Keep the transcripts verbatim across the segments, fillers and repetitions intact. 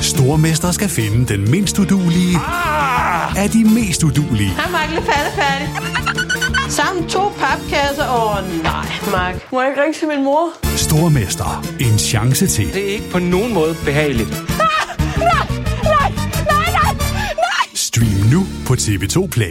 Stormester skal finde den mindst uduelige ah! af de mest uduelige. Hej, Mark. Lidt færdig. Sammen to papkasser. Åh, oh, nej, Mark. Må jeg ikke ringe til min mor? Stormester. En chance til. Det er ikke på nogen måde behageligt. Ah! Nej, nej, nej, nej, nej! Stream nu på T V to Play.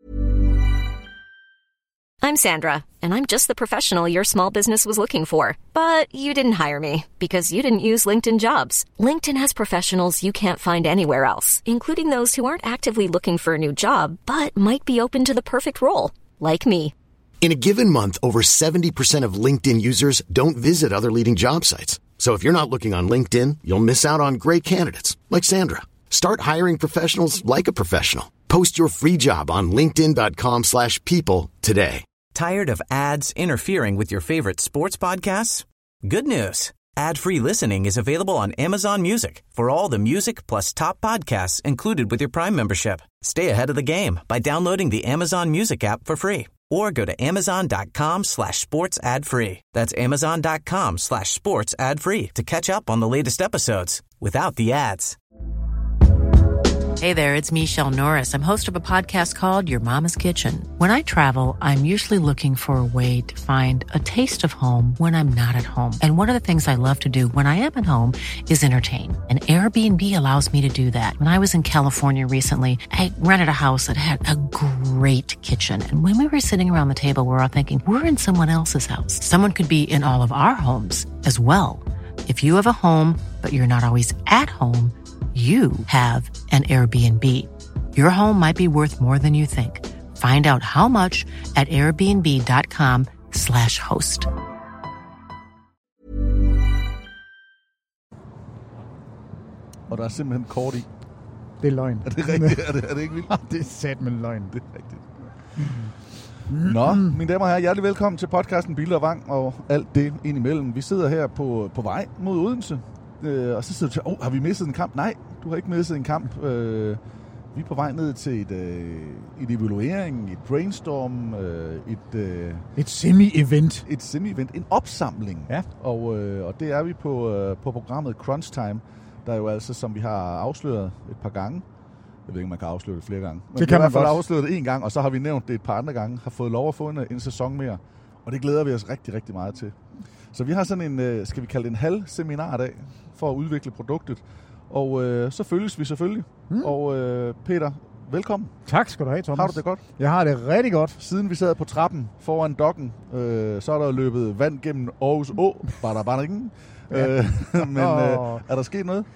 I'm Sandra, and I'm just the professional your small business was looking for. But you didn't hire me because you didn't use LinkedIn Jobs. LinkedIn has professionals you can't find anywhere else, including those who aren't actively looking for a new job, but might be open to the perfect role, like me. In a given month, over seventy percent of LinkedIn users don't visit other leading job sites. So if you're not looking on LinkedIn, you'll miss out on great candidates like Sandra. Start hiring professionals like a professional. Post your free job on linkedin dot com slash people today. Tired of ads interfering with your favorite sports podcasts? Good news. Ad-free listening is available on Amazon Music for all the music plus top podcasts included with your Prime membership. Stay ahead of the game by downloading the Amazon Music app for free or go to amazon dot com slash sports ad free. That's amazon dot com slash sports ad free to catch up on the latest episodes without the ads. Hey there, it's Michelle Norris. I'm host of a podcast called Your Mama's Kitchen. When I travel, I'm usually looking for a way to find a taste of home when I'm not at home. And one of the things I love to do when I am at home is entertain. And Airbnb allows me to do that. When I was in California recently, I rented a house that had a great kitchen. And when we were sitting around the table, we were all thinking, we're in someone else's house. Someone could be in all of our homes as well. If you have a home, but you're not always at home, you have an Airbnb. Your home might be worth more than you think. Find out how much at airbnb dot com slash host. Og der er simpelthen kort i. Det er løgn. Er det rigtigt? er, det, er det ikke vildt? Det er satme løgn. Det er rigtigt. Nå, mine damer og herrer, hjertelig velkommen til podcasten Bille og Vang og alt det indimellem. Vi sidder her på, på vej mod Odense. Øh, og så sidder du til, åh, oh, har vi mistet en kamp? Nej, du har ikke mistet en kamp. Øh, vi er på vej ned til et, øh, et evaluering, et brainstorm, øh, et... Øh, et semi-event. Et semi-event, en opsamling. Ja. Og, øh, og det er vi på, øh, på programmet Crunch Time, der er jo altså, som vi har afsløret et par gange. Jeg ved ikke, om man kan afsløre det flere gange. Men det kan vi har i hvert fald godt. afsløret det en gang, og så har vi nævnt det et par andre gange, har fået lov at få en, en sæson mere. Og det glæder vi os rigtig, rigtig meget til. Så vi har sådan en, skal vi kalde det en halv seminardag for at udvikle produktet. Og øh, så følges vi selvfølgelig. Hmm. Og øh, Peter, velkommen. Tak skal du have, Thomas. Har du det godt? Jeg har det rigtig godt. Siden vi sad på trappen foran dokken, øh, så er der løbet vand gennem Aarhus Å. Var der bare ikke? Ja. Øh, men øh, er der sket noget?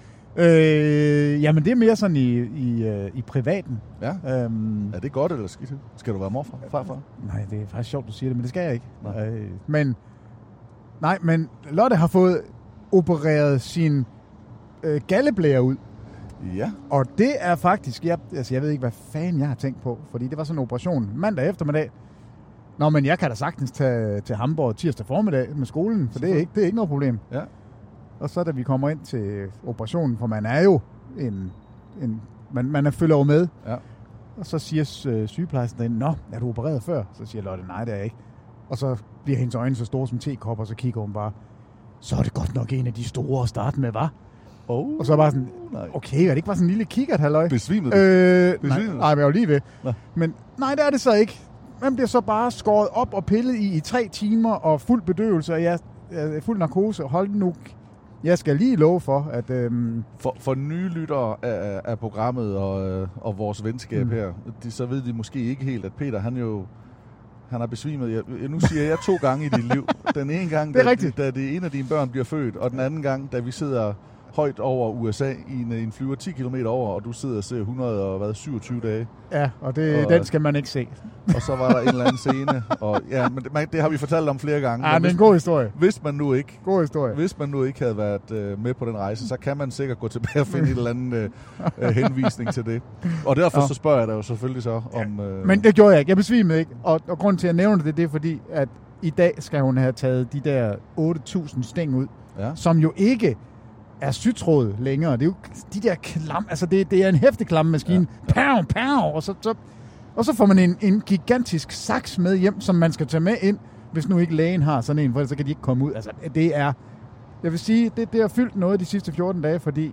Øh, jamen det er mere sådan i, i, øh, i privaten. Ja. Øhm, er det godt eller skidt? Skal du være morfar? Farfar? Nej, det er faktisk sjovt, du siger det, men det skal jeg ikke. Nej. Øh, men, nej, men Lotte har fået opereret sin øh, galleblære ud. Ja. Og det er faktisk, jeg, altså jeg ved ikke, hvad fanden jeg har tænkt på, fordi det var sådan en operation mandag eftermiddag. Nå, men jeg kan da sagtens tage til Hamburg tirsdag formiddag med skolen, for det er ikke, det er ikke noget problem. Ja. Og så da vi kommer ind til operationen, for man er jo en, en man, man er følger jo med. Ja. Og så siger øh, sygeplejersken derinde, nå, er du opereret før? Så siger Lotte, nej, det er jeg ikke. Og så bliver hendes øjne så store som tekopper, og så kigger hun bare, så er det godt nok en af de store at starte med, hva'? Oh, og så bare sådan, nej. Okay, er det ikke bare sådan en lille kikkert, halløj? Besvimet du? Øh, Besvimet nej, nej, men jeg var lige ved. Nå. Men nej, det er det så ikke. Man bliver så bare skåret op og pillet i i tre timer, og fuld bedøvelse, og jeg er fuld narkose. Hold nu, jeg skal lige love for, at... Øhm... For, for nye lyttere af, af programmet og, og vores venskab mm. her, de, så ved de måske ikke helt, at Peter, han jo... Han har besvimet. Jeg, nu siger jeg to gange i dit liv. Den ene gang, det da, rigtigt. da det ene af dine børn bliver født, og den anden gang, da vi sidder højt over U S A i en, en flyver ti kilometer over, og du sidder og ser et hundrede og hvad, syvogtyve dage. Ja, og, det, og den skal man ikke se. Og så var der en eller anden scene, og ja, men det, det har vi fortalt om flere gange. Ja, det er en god historie. Hvis man nu ikke, god historie. Hvis man nu ikke havde været øh, med på den rejse, så kan man sikkert gå tilbage og finde et eller andet øh, henvisning til det. Og derfor ja. så spørger jeg dig jo selvfølgelig så om... Øh... Men det gjorde jeg ikke. Jeg besvimede ikke. Og, og grunden til at nævne det, det er fordi, at i dag skal hun have taget de der otte tusind sting ud, ja. som jo ikke er sytråd længere. Det er jo de der klam... Altså, det, det er en hæftig klammemaskine. Ja. Ja. Pow, pow! Og så, så, og så får man en, en gigantisk saks med hjem, som man skal tage med ind, hvis nu ikke lægen har sådan en, for ellers så kan de ikke komme ud. Altså, det er... Jeg vil sige, det, det har fyldt noget de sidste fjorten dage, fordi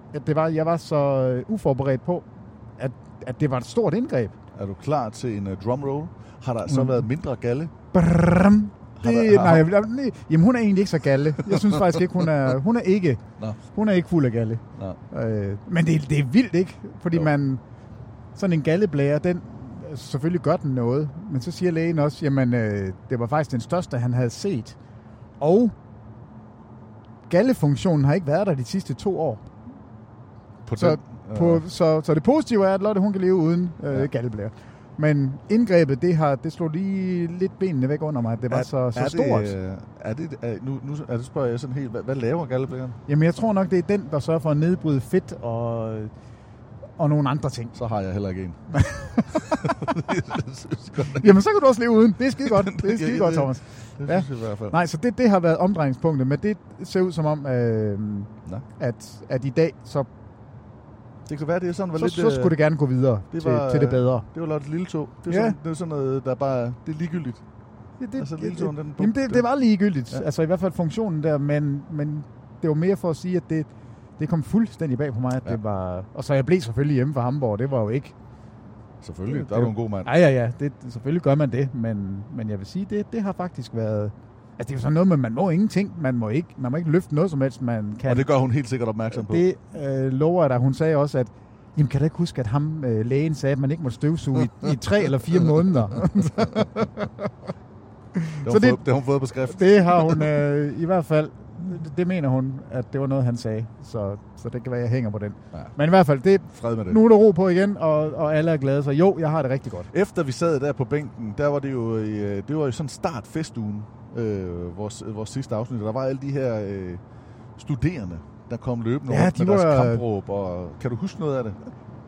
at det var, jeg var så uforberedt på, at, at det var et stort indgreb. Er du klar til en uh, drumroll? Har der så mm. været mindre galle? Brrrm. Det, har der, har, nej, nej, jamen hun er egentlig ikke så galle. Jeg synes faktisk ikke, hun er, hun er ikke, no. hun er ikke fuld af galle. No. Øh, men det, det er vildt, ikke? Fordi no. man, sådan en galleblære, den selvfølgelig gør den noget. Men så siger lægen også, jamen øh, det var faktisk den største, han havde set. Og gallefunktionen har ikke været der de sidste to år. På så, den, på, øh. så, så det positive er, at Lotte hun kan leve uden øh, ja. galleblære. Men indgrebet, det har det slog lige lidt benene væk under mig. Det var er, så, så er stort. Det, er det, er, nu, nu er det spørger jeg sådan helt, hvad, hvad laver galleblæren? Jamen jeg tror nok, det er den, der sørger for at nedbryde fedt og, og nogle andre ting. Så har jeg heller ikke en. Jamen så kan du også leve uden. Det er skide godt. Det er skide godt, Thomas. Det ja. synes jeg i hvert fald. Nej, så det, det har været omdrejningspunktet, men det ser ud som om, øh, at, at i dag, så det kan være, det er sådan, var så, lidt... Så skulle det gerne gå videre det var, til, til det bedre. Det var Lottes lille tog. Det er, ja. sådan, det er sådan noget, der bare... Det er ligegyldigt. Det, det, altså, lille tog, den jamen, det, det var ligegyldigt. Ja. Altså i hvert fald funktionen der, men, men det var mere for at sige, at det, det kom fuldstændig bag på mig, at ja. det var... Og så jeg blev selvfølgelig hjemme fra Hamburg, det var jo ikke... Selvfølgelig, det, der er du en god mand. Ja, ja, ja. Det, selvfølgelig gør man det, men, men jeg vil sige, det, det har faktisk været... Altså, det er jo sådan noget med, man må ingenting. Man må ikke, man må ikke løfte noget som helst, man kan. Og det gør hun helt sikkert opmærksom på. Det øh, lover jeg dig. Hun sagde også, at jamen, kan du ikke huske, at ham, øh, lægen sagde, at man ikke må støvsuge i, i tre eller fire måneder? det, har så det, fået, det har hun fået på skrift. Det har hun øh, i hvert fald. Det, det mener hun, at det var noget, han sagde. Så, så det kan være, jeg hænger på den. Ja. Men i hvert fald, det, Fred med det. Nu er der ro på igen, og, og alle er glade. Så jo, jeg har det rigtig godt. Efter vi sad der på bænken, der var det jo, øh, det var jo sådan start festugen, øh, vores, vores sidste afsnit. Der var alle de her øh, studerende, der kom løbende ja, rundt de med var, deres kampråb. Og, kan du huske noget af det?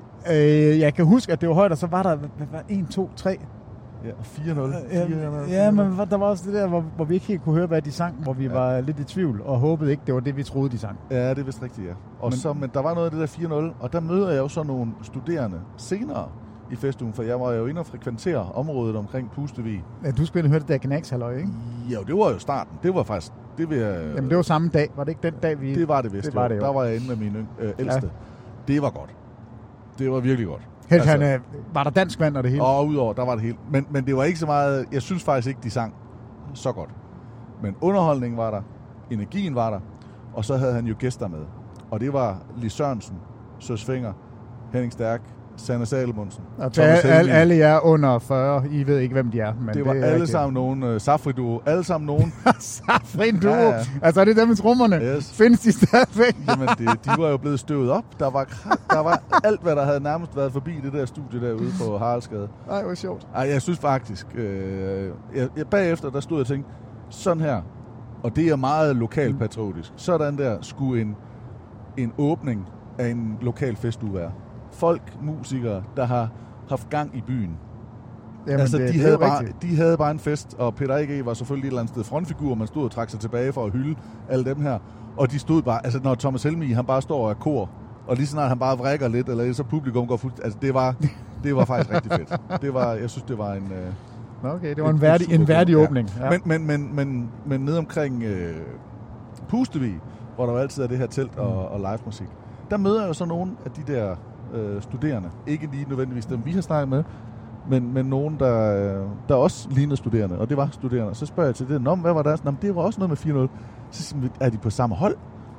Øh, jeg kan huske, at det var højt, og så var der en, to, tre... Ja, fire nul. Ja, ja, men der var også det der, hvor, hvor vi ikke helt kunne høre, hvad de sang, hvor vi ja. var lidt i tvivl, og håbede ikke, det var det, vi troede, de sang. Ja, det er vist rigtigt, ja. Og men, så, men der var noget af det der fire nul, og der møder jeg jo så nogle studerende senere i festugen, for jeg var jo inde og frekventere området omkring Pustevig. Ja, du skulle høre det der Knækshalløj, ikke? Ja, det var jo starten. Det var faktisk... Det vil jeg, Jamen, det var samme dag. Var det ikke den dag, vi... Det var det vist, det var det, jo. Der var jeg inde med mine øh, ældste. Ja. Det var godt. Det var virkelig godt. Helt, altså, han, øh, var der dansk vand og det hele? Og udover, der var det hele. Men, men det var ikke så meget... Jeg synes faktisk ikke, de sang så godt. Men underholdningen var der. Energien var der. Og så havde han jo gæster med. Og det var Lis Sørensen, Søs Fenger, Henning Stærk, Sanne Salmonsen. Alle, alle jer under fyrre, I ved ikke, hvem de er. Men det var det alle rigtigt. sammen nogen. Uh, Safri-duo. Alle sammen nogen. Safri-duo? Ja, ja. Altså, er det dem med trommerne? Yes. Findes de stadigvæk? Jamen, det, de var jo blevet støvet op. Der var, der var alt, hvad der havde nærmest været forbi det der studie derude på Haraldsgade. Ej, hvor sjovt. Ej, jeg synes faktisk... Øh, jeg, jeg, bagefter, der stod jeg og tænkte, sådan her, og det er meget lokalpatriotisk, sådan der skulle en, en åbning af en lokal festuge være. Folk, musikere, der har haft gang i byen. Jamen, altså, det, de, det havde bare, rigtigt. de havde bare en fest, og Peter A G var selvfølgelig et eller andet sted frontfigur, man stod og trak sig tilbage for at hylde alle dem her. Og de stod bare, altså når Thomas Helmig, han bare står og er kor, og lige snart han bare vrikker lidt, eller så publikum går fuldt, altså det var, det var faktisk rigtig fedt. Det var, jeg synes, det var en... Øh, okay, det var en, en værdig, en værdig åbning. Ja. Ja. Men, men, men, men, men ned omkring øh, Pustevig, hvor der jo altid er det her telt og, og live musik, der møder jeg jo så nogle af de der øh, studerende. Ikke lige nødvendigvis dem, vi har snakket med, men, men nogen, der, der også lignede studerende, og det var studerende. Så spørger jeg til det, Nå, hvad var der? Nå, det var også noget med fire nul. Så siger jeg, er de på samme hold?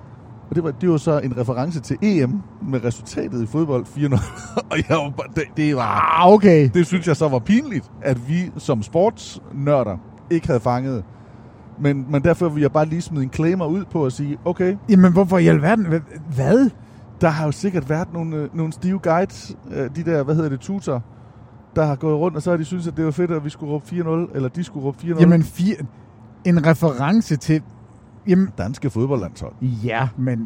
Og det var, det var så en reference til E M med resultatet i fodbold fire nul. Og jeg var bare, det, det var... Ah, okay. Det synes jeg så var pinligt, at vi som sportsnørder ikke havde fanget. Men, men derfor vil jeg bare lige smide en claimer ud på at sige, okay... Jamen, hvorfor i alverden? Hvad? Der har jo sikkert været nogle, nogle stive guides, de der, hvad hedder det, tutor, der har gået rundt, og så har de synes, at det var fedt, at vi skulle råbe fire nul, eller de skulle råbe fire nul. Jamen, fire... en reference til... Jamen, danske fodboldlandshold. Ja, men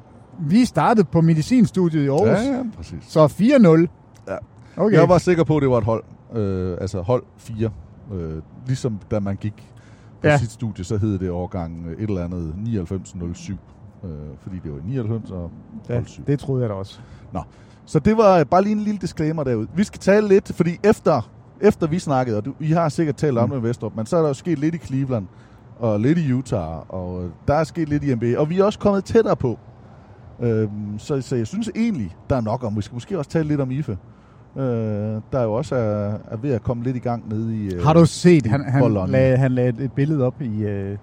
vi startede på medicinstudiet i Aarhus. Ja, ja, præcis. Så fire nul. Ja. Okay. Jeg var sikker på, at det var et hold. Øh, altså hold fire. Øh, ligesom da man gik på ja. sit studie, så hed det årgang et eller andet nioghalvfems nul syv. Øh, fordi det var nioghalvfems og ja, syv. Det troede jeg da også. Nå, så det var bare lige en lille disclaimer derude. Vi skal tale lidt, fordi efter, efter vi snakkede, og du, I har sikkert talt om det med Vestrup, men så er der jo sket lidt i Cleveland, og lidt i Utah, og der er sket lidt i N B A, og vi er også kommet tættere på Øhm, så, så jeg synes egentlig, der er nok, og måske, måske også tale lidt om Ife. Øh, der jo også er, er ved at komme lidt i gang nede i... Øh, Har du set, han, han, lagde, han lagde et billede op i øh,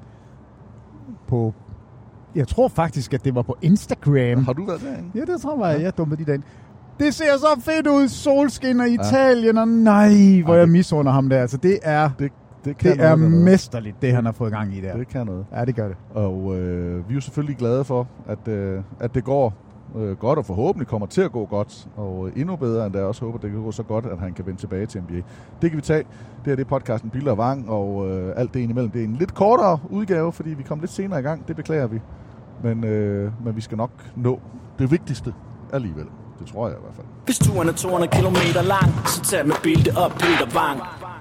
på... Jeg tror faktisk, at det var på Instagram. Har du været derinde? Ja, det tror jeg. Ja. Jeg dumpede de derinde. Det ser så fedt ud. Solskinner i ja. Italien, og nej, hvor ja, jeg misunder ham der. Altså, det er, det, det, kan det noget, er mesterligt, det han har fået gang i der. Det kan noget. Ja, det gør det. Og øh, vi er jo selvfølgelig glade for, at, øh, at det går øh, godt, og forhåbentlig kommer til at gå godt. Og øh, endnu bedre, end der også håber, at det kan gå så godt, at han kan vende tilbage til N B A. Det kan vi tage. Det er det podcasten Bille og Vang, og øh, alt det indimellem. Det er en lidt kortere udgave, fordi vi kom lidt senere i gang. Det beklager vi. Men, øh, men vi skal nok nå det vigtigste alligevel. Det tror jeg i hvert fald. Hvis turen er to hundrede kilometer lang, så tag med Bille op, Peter Vang.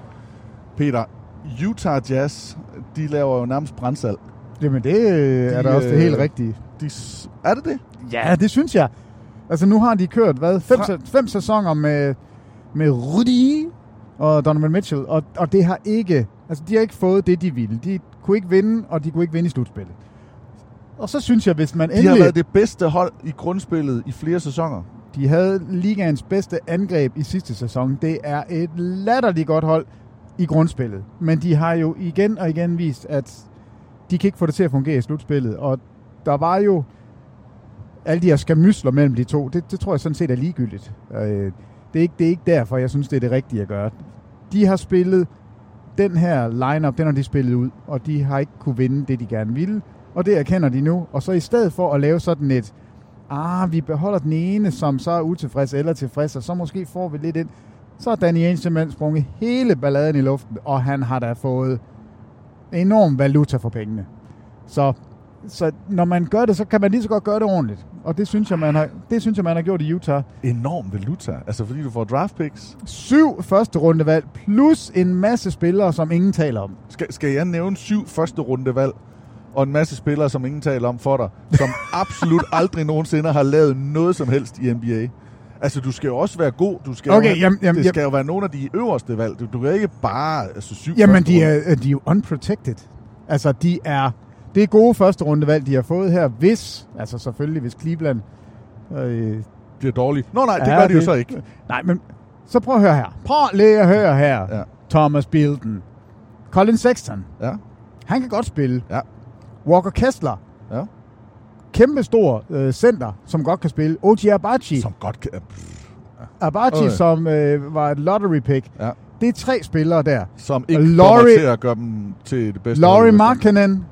Peter, Utah Jazz, de laver jo nærmest brandsalg. Jamen det de, er da også det helt rigtige. De, er det det? Ja, det synes jeg. Altså nu har de kørt, hvad, fem, Fra... fem sæsoner med, med Rudy og Donovan Mitchell, og, og det har ikke, altså de har ikke fået det, de ville. De kunne ikke vinde, og de kunne ikke vinde i slutspillet. Og så synes jeg, hvis man endelig... De har været det bedste hold i grundspillet i flere sæsoner. De havde ligaens bedste angreb i sidste sæson. Det er et latterligt godt hold i grundspillet. Men de har jo igen og igen vist, at de kan ikke få det til at fungere i slutspillet. Og der var jo alle de her skamysler mellem de to. Det, det tror jeg sådan set er ligegyldigt. Det er, ikke, det er ikke derfor, jeg synes, det er det rigtige at gøre. De har spillet den her line-up, den har de spillet ud, og de har ikke kunne vinde det, de gerne ville. Og det erkender de nu. Og så i stedet for at lave sådan et, ah, vi beholder den ene, som så er utilfreds eller tilfreds, og så måske får vi lidt ind, så har Danny Ainge simpelthen sprunget hele balladen i luften, og han har da fået enorm valuta for pengene. Så, så når man gør det, så kan man lige så godt gøre det ordentligt. Og det synes jeg, man har, det synes jeg, man har gjort i Utah. Enorm valuta? Altså fordi du får draft picks? Syv første rundevalg, plus en masse spillere, som ingen taler om. Skal, skal jeg nævne syv første rundevalg? Og en masse spillere, som ingen taler om for dig, som absolut aldrig nogensinde har lavet noget som helst i N B A. Altså, du skal jo også være god. Du skal okay, jo have, jamen, jamen, det skal jamen. jo være nogle af de øverste valg. Du, du kan ikke bare altså, syv jamen, de er, de er jo unprotected. Altså, de er... Det er gode første rundevalg, de har fået her, hvis... Altså, selvfølgelig, hvis Cleveland... Øh, bliver dårligt. Nå nej, det ja, gør de det, jo så ikke. Nej, men... Så prøv at høre her. Prøv lige at høre her. Ja. Thomas Bilden. Colin Sexton. Ja. Han kan godt spille. Ja. Walker Kessler. Ja. Kæmpe stor øh, center, som godt kan spille. O G Abachi. Som godt kan... Ja. Abachi, okay. som øh, var et lottery pick. Ja. Det er tre spillere der. Som ikke Laurie, kommer til at gøre dem til det bedste. Laurie Markkanen.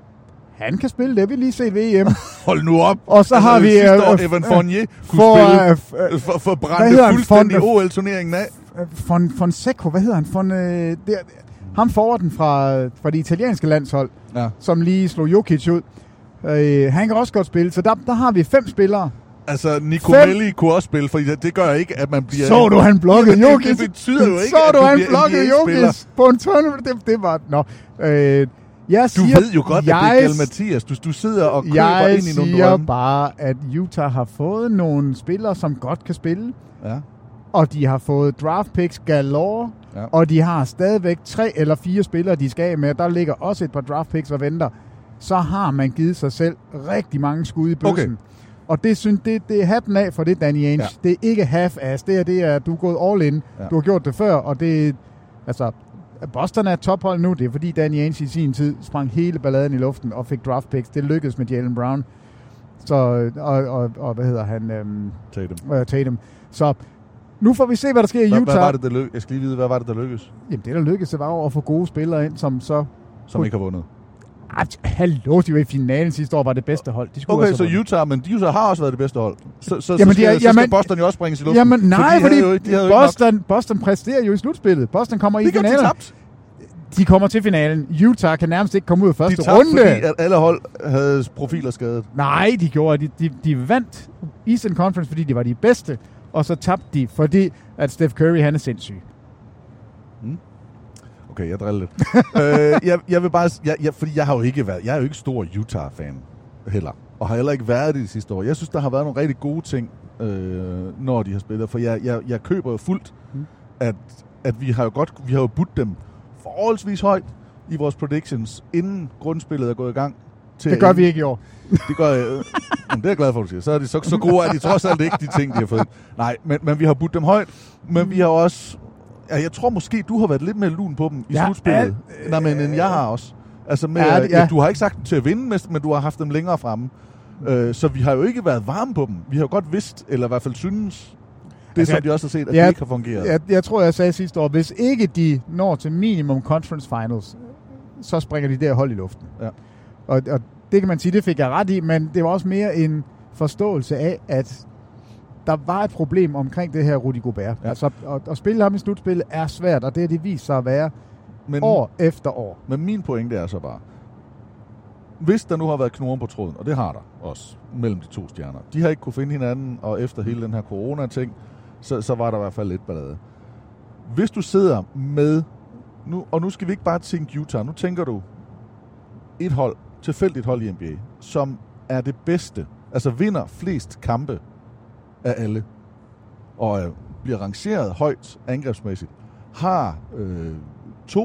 Han kan spille, det har vi lige set ved E M. Hold nu op. Og så altså, har vi... Sidste år, Evan Fournier kunne for, spille, uh, for, for brændte fuldstændig O L-turneringen af. Fon, Fonseca, hvad hedder han? Fon, øh, der, ham forwarden fra, fra det italienske landshold, ja. Som lige slog Jokic ud. Øh, han kan også godt spille, så der, der har vi fem spillere. Altså, Nico Melli kunne også spille, for det gør ikke, at man bliver... Så du, han blokkede Jokic? Det betyder jo ikke, så at du, du han bliver blokkede Jokic på en tournament. Det, det var... Nå. Øh, jeg du siger, ved jo godt, jeg, at det er Gal Mathias. Du, du sidder og køber jeg ind i nogle siger drømme. bare, at Utah har fået nogle spillere, som godt kan spille. Ja. Og de har fået draft picks galore. Ja. Og de har stadigvæk tre eller fire spillere, de skal af med. Der ligger også et par draft picks og venter. Så har man givet sig selv rigtig mange skud i bøssen. Okay. Og det, synes, det, det er hatten af for det, Danny Ainge. Ja. Det er ikke half-ass. Det er, det er, du er gået all in. Ja. Du har gjort det før, og det altså... Boston er et tophold nu. Det er fordi Danny Ainge i sin tid sprang hele balladen i luften og fik draft picks. Det lykkedes med Jaylen Brown. Så, og, og, og hvad hedder han? Øhm, Tatum. Uh, Tatum. Så nu får vi se, hvad der sker i hvad, Utah. Hvad var det, der lykkedes? Jeg skal lige vide, hvad var det, der lykkedes? Jamen det, der lykkedes, det var jo at få gode spillere ind, som så... Som ikke har vundet. Ah, hallo, de var i finalen sidste år, var det bedste hold. De okay, så Utah, men Utah har også været det bedste hold. Så, så, jamen, så, skal, de, så jamen, skal Boston jo også bringes i luften. Jamen nej, for de fordi de havde Boston, Boston præsterer jo i slutspillet. Boston kommer i finalen. De tabt. De kommer til finalen. Utah kan nærmest ikke komme ud af første de tabte, runde. Fordi at alle hold havde profiler skadet. Nej, de gjorde. De, de, de vandt Eastern Conference, fordi de var de bedste. Og så tabte de, fordi at Steph Curry, han er sindssyg. Hmm. Okay, jeg driller lidt. øh, jeg, jeg vil bare... Jeg, jeg, fordi jeg har jo ikke været... Jeg er jo ikke stor Utah-fan heller. Og har heller ikke været det de sidste år. Jeg synes, der har været nogle rigtig gode ting, øh, når de har spillet. For jeg, jeg, jeg køber jo fuldt, hmm. at, at vi har jo godt... Vi har jo budt dem forholdsvis højt i vores predictions, inden grundspillet er gået i gang, til det gør vi ikke i år. Det gør jeg. Øh, det er jeg glad for, at du siger. Så er de så, så gode, at de trods alt ikke de ting, de har fået. Nej, men, men vi har budt dem højt. Men vi har også... Ja, jeg tror måske, du har været lidt mere lun på dem i ja, slutspillet. Øh, Nej, men end jeg har også. Altså, med, ja, det, ja. Du har ikke sagt dem til at vinde, men du har haft dem længere fremme. Øh, så vi har jo ikke været varme på dem. Vi har jo godt vidst, eller i hvert fald synes, det altså, som de også har set, at ja, det ikke har fungeret. Jeg, jeg tror, jeg sagde sidste år, hvis ikke de når til minimum conference finals, så springer de der hold i luften. Ja. Og, og det kan man sige, det fik jeg ret i, men det var også mere en forståelse af, at der var et problem omkring det her Rudy Gobert. Ja. Altså, at, at spille ham i slutspillet er svært, og det har det vist sig at være men, år efter år. Men min pointe er så bare, hvis der nu har været knoren på tråden, og det har der også mellem de to stjerner, de har ikke kunne finde hinanden, og efter hele den her corona-ting, så, så var der i hvert fald lidt ballade. Hvis du sidder med, nu, og nu skal vi ikke bare tænke Utah, nu tænker du et hold, tilfældigt hold i N B A, som er det bedste, altså vinder flest kampe af alle, og øh, bliver rangeret højt angrebsmæssigt, har øh, to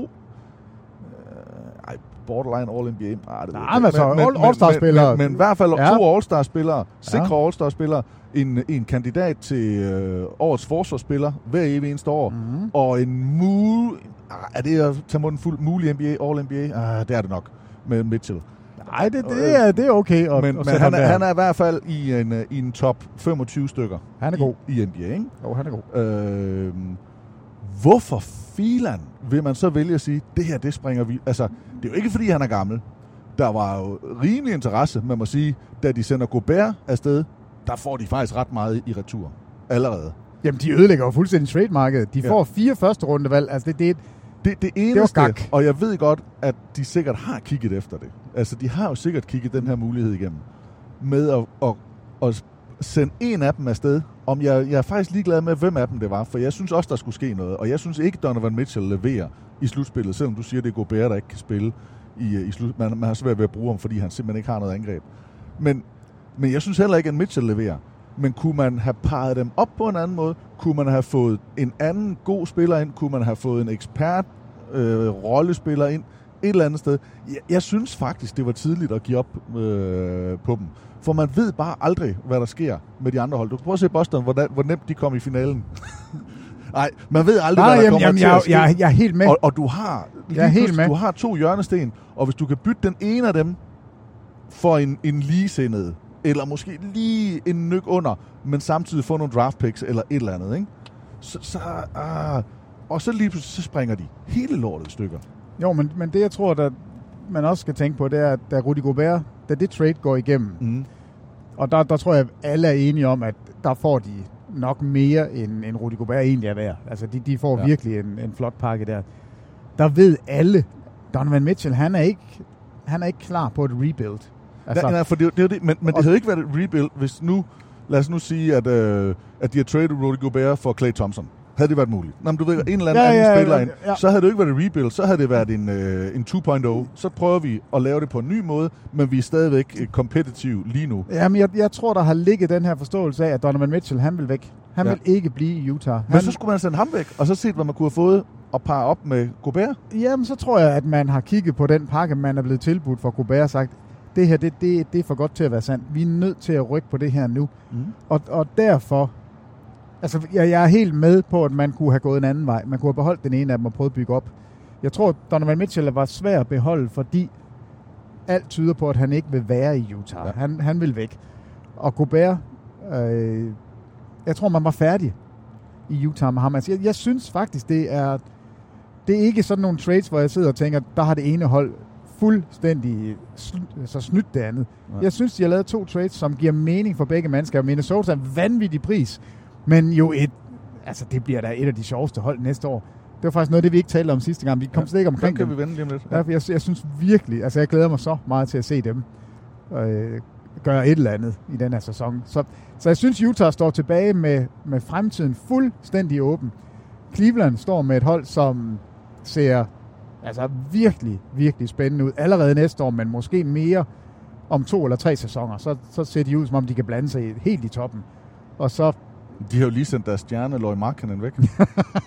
øh, ej, borderline All-N B A. Ah, Nej, men altså All-Star-spillere. Men, men, men i hvert fald ja. to All-Star-spillere, sikre ja. All-Star-spillere, en, en kandidat til øh, årets forsvarsspiller hver evig eneste år, mm-hmm. og en mulig, ah, er det at tage munden fuld, mulig N B A, All-N B A? Ah, det er det nok med Mitchell. Nej, det, det, er, det er okay. At, men at men han, er, han er i hvert fald i en, i en top femogtyve stykker. Han er god. I, i N B A, ikke? Jo, han er god. Øh, hvorfor filan vil man så vælge at sige, det her, det springer vi... Altså, det er jo ikke, fordi han er gammel. Der var jo rimelig interesse, man må sige, da de sender Gobert afsted, der får de faktisk ret meget i retur. Allerede. Jamen, de ødelægger jo fuldstændig trade-markedet. De får ja. fire første rundevalg. Altså, det, det, det, det eneste, det og jeg ved godt, at de sikkert har kigget efter det. Altså, de har jo sikkert kigget den her mulighed igennem. Med at, at, at sende en af dem afsted. Om jeg, jeg er faktisk ligeglad med, hvem af dem det var. For jeg synes også, der skulle ske noget. Og jeg synes ikke, Donovan Mitchell leverer i slutspillet. Selvom du siger, det er Gobert, der ikke kan spille i, i slut. Man, man har svært ved at bruge ham, fordi han simpelthen ikke har noget angreb. Men, men jeg synes heller ikke, at Mitchell leverer. Men kunne man have parret dem op på en anden måde? Kunne man have fået en anden god spiller ind? Kunne man have fået en ekspert øh, rollespiller ind? Et eller andet sted. Jeg, jeg synes faktisk, det var tidligt at give op øh, på dem. For man ved bare aldrig, hvad der sker med de andre hold. Du kan prøve at se Boston, hvor, hvor nemt de kom i finalen. Nej, man ved aldrig, Nej, hvad der jamen, kommer jamen, til jeg, at ske. Jeg, jeg er helt med. Og, og du har jeg er helt med. Du har to hjørnesten, og hvis du kan bytte den ene af dem for en, en ligesindet, eller måske lige en nyk under, men samtidig få nogle draft picks eller et eller andet, ikke? Så, så, ah, og så lige pludselig så springer de hele lortet i stykker. Jo, men, men det jeg tror, der man også skal tænke på, det er, at da Rudy Gobert, da det trade går igennem, mm. og der, der tror jeg, at alle er enige om, at der får de nok mere, end, end Rudy Gobert egentlig er værd. Altså, de, de får ja. virkelig en, en flot pakke der. Der ved alle, Donovan Mitchell, han er ikke, han er ikke klar på et rebuild. Altså, nej, for det, det, det, men, men det havde ikke været et rebuild, hvis nu, lad os nu sige, at, øh, at de har traded Rudy Gobert for Klay Thompson. Havde det været muligt. Nå, men du ved, en eller anden, ja, anden ja, spiller ja, ja. ind, så havde det ikke været et rebuild, så havde det været en, øh, en to punkt nul. Så prøver vi at lave det på en ny måde, men vi er stadigvæk competitive lige nu. Jamen, jeg, jeg tror, der har ligget den her forståelse af, at Donovan Mitchell, han vil væk. Han ja. vil ikke blive i Utah. Han... Men så skulle man sende ham væk, og så set, hvad man kunne have fået og parre op med Gobert? Jamen, så tror jeg, at man har kigget på den pakke, man er blevet tilbudt for Gobert og sagt, det her, det, det, det er for godt til at være sandt. Vi er nødt til at rykke på det her nu. Mm. Og, og derfor... Altså, jeg, jeg er helt med på, at man kunne have gået en anden vej. Man kunne have beholdt den ene af dem og prøvet at bygge op. Jeg tror, at Donovan Mitchell var svær at beholde, fordi alt tyder på, at han ikke vil være i Utah. Ja. Han, han vil væk. Og Gobert, øh, jeg tror, man var færdig i Utah med ham. Altså, jeg, jeg synes faktisk, det er, det er ikke sådan nogle trades, hvor jeg sidder og tænker, der har det ene hold fuldstændig sl- så snydt det andet. Ja. Jeg synes, de har lavet to trades, som giver mening for begge mandskaber. Minnesota er en vanvittig pris. Men jo et, altså det bliver da et af de sjoveste hold næste år. Det var faktisk noget, det vi ikke talte om sidste gang. Vi kom ja, slet ikke omkring dem. kan vi vende lige om lidt. Ja, jeg, jeg synes virkelig, altså jeg glæder mig så meget til at se dem øh, gøre et eller andet i den her sæson. Så, så jeg synes, Utah står tilbage med, med fremtiden fuldstændig åben. Cleveland står med et hold, som ser altså virkelig, virkelig spændende ud. Allerede næste år, men måske mere om to eller tre sæsoner. Så, så ser de ud, som om de kan blande sig helt i toppen. Og så de har jo lige sendt deres stjerne, Lauri Markkanen, væk.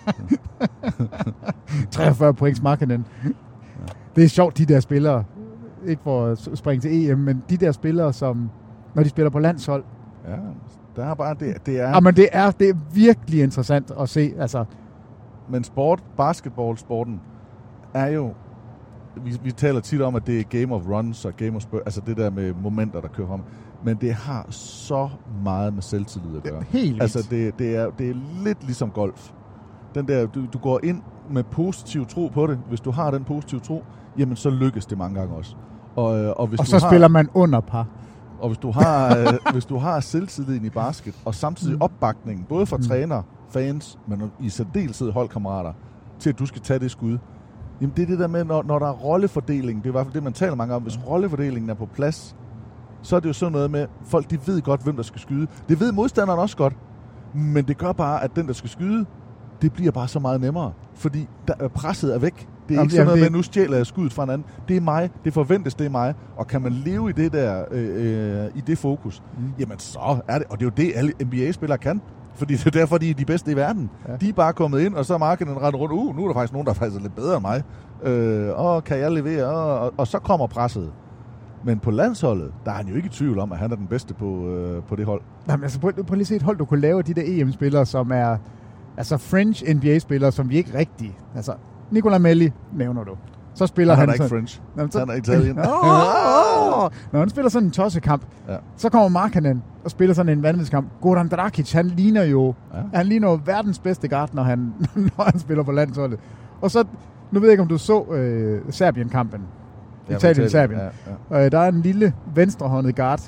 treogfyrre points Markkanen. Ja. Det er sjovt, de der spillere. ikke for at springe til E M, men de der spillere, som når de spiller på landshold. Ja, der er bare det, det er... Ja, men det er, det er virkelig interessant at se, altså. Men sport, basketballsporten, er jo... Vi, vi taler tit om, at det er game of runs og game of spurt, altså det der med momenter, der kører frem. Men det har så meget med selvtillid at gøre. Helt vildt. Altså det, det, er, det er lidt ligesom golf. Den der, du, du går ind med positiv tro på det. Hvis du har den positive tro, jamen så lykkes det mange gange også. Og, og, hvis og du så har, spiller man under par. Og hvis du har, øh, hvis du har selvtilliden i basket, og samtidig mm. opbakningen, både fra mm. træner, fans, men i særdeleshed holdkammerater, til at du skal tage det skud. Jamen det er det der med, når, når der er rollefordeling, det er i hvert fald det, man taler mange om, hvis rollefordelingen er på plads, så er det jo sådan noget med, folk de ved godt, hvem der skal skyde. Det ved modstanderen også godt, men det gør bare, at den, der skal skyde, det bliver bare så meget nemmere, fordi der, presset er væk. Det er Jamen, ikke sådan noget det... med, nu stjæler jeg skuddet fra en anden. Det er mig, det forventes, det er mig. Og kan man leve i det der, øh, i det fokus, mm. jamen så er det, og det er jo det, alle N B A-spillere kan. Fordi det er derfor, de er de bedste i verden. Ja. De er bare kommet ind, og så er markedet rendt rundt. Uh, nu er der faktisk nogen, der er faktisk lidt bedre end mig. Øh, og kan jeg levere? Og, og, og så kommer presset. Men på landsholdet, der er han jo ikke i tvivl om, at han er den bedste på, øh, på det hold. Jamen, altså, prøv, prøv lige at se et hold, du kunne lave de der E M-spillere, som er altså French N B A-spillere, som vi ikke rigtig... Altså, Nicola Melli nævner du. Så spiller han... Han er han ikke så, French. Jamen, så, han er Italien. oh, oh, oh. Når han spiller sådan en tossekamp, ja. Så kommer Markkanen og spiller sådan en vanvidskamp. Goran Dragic, han ligner jo... Ja. Han ligner jo verdens bedste guard, når han, når han spiller på landsholdet. Og så... Nu ved jeg ikke, om du så øh, Serbien-kampen. Italien-Serbien. Ja, ja. Øh, der er en lille venstrehåndet guard,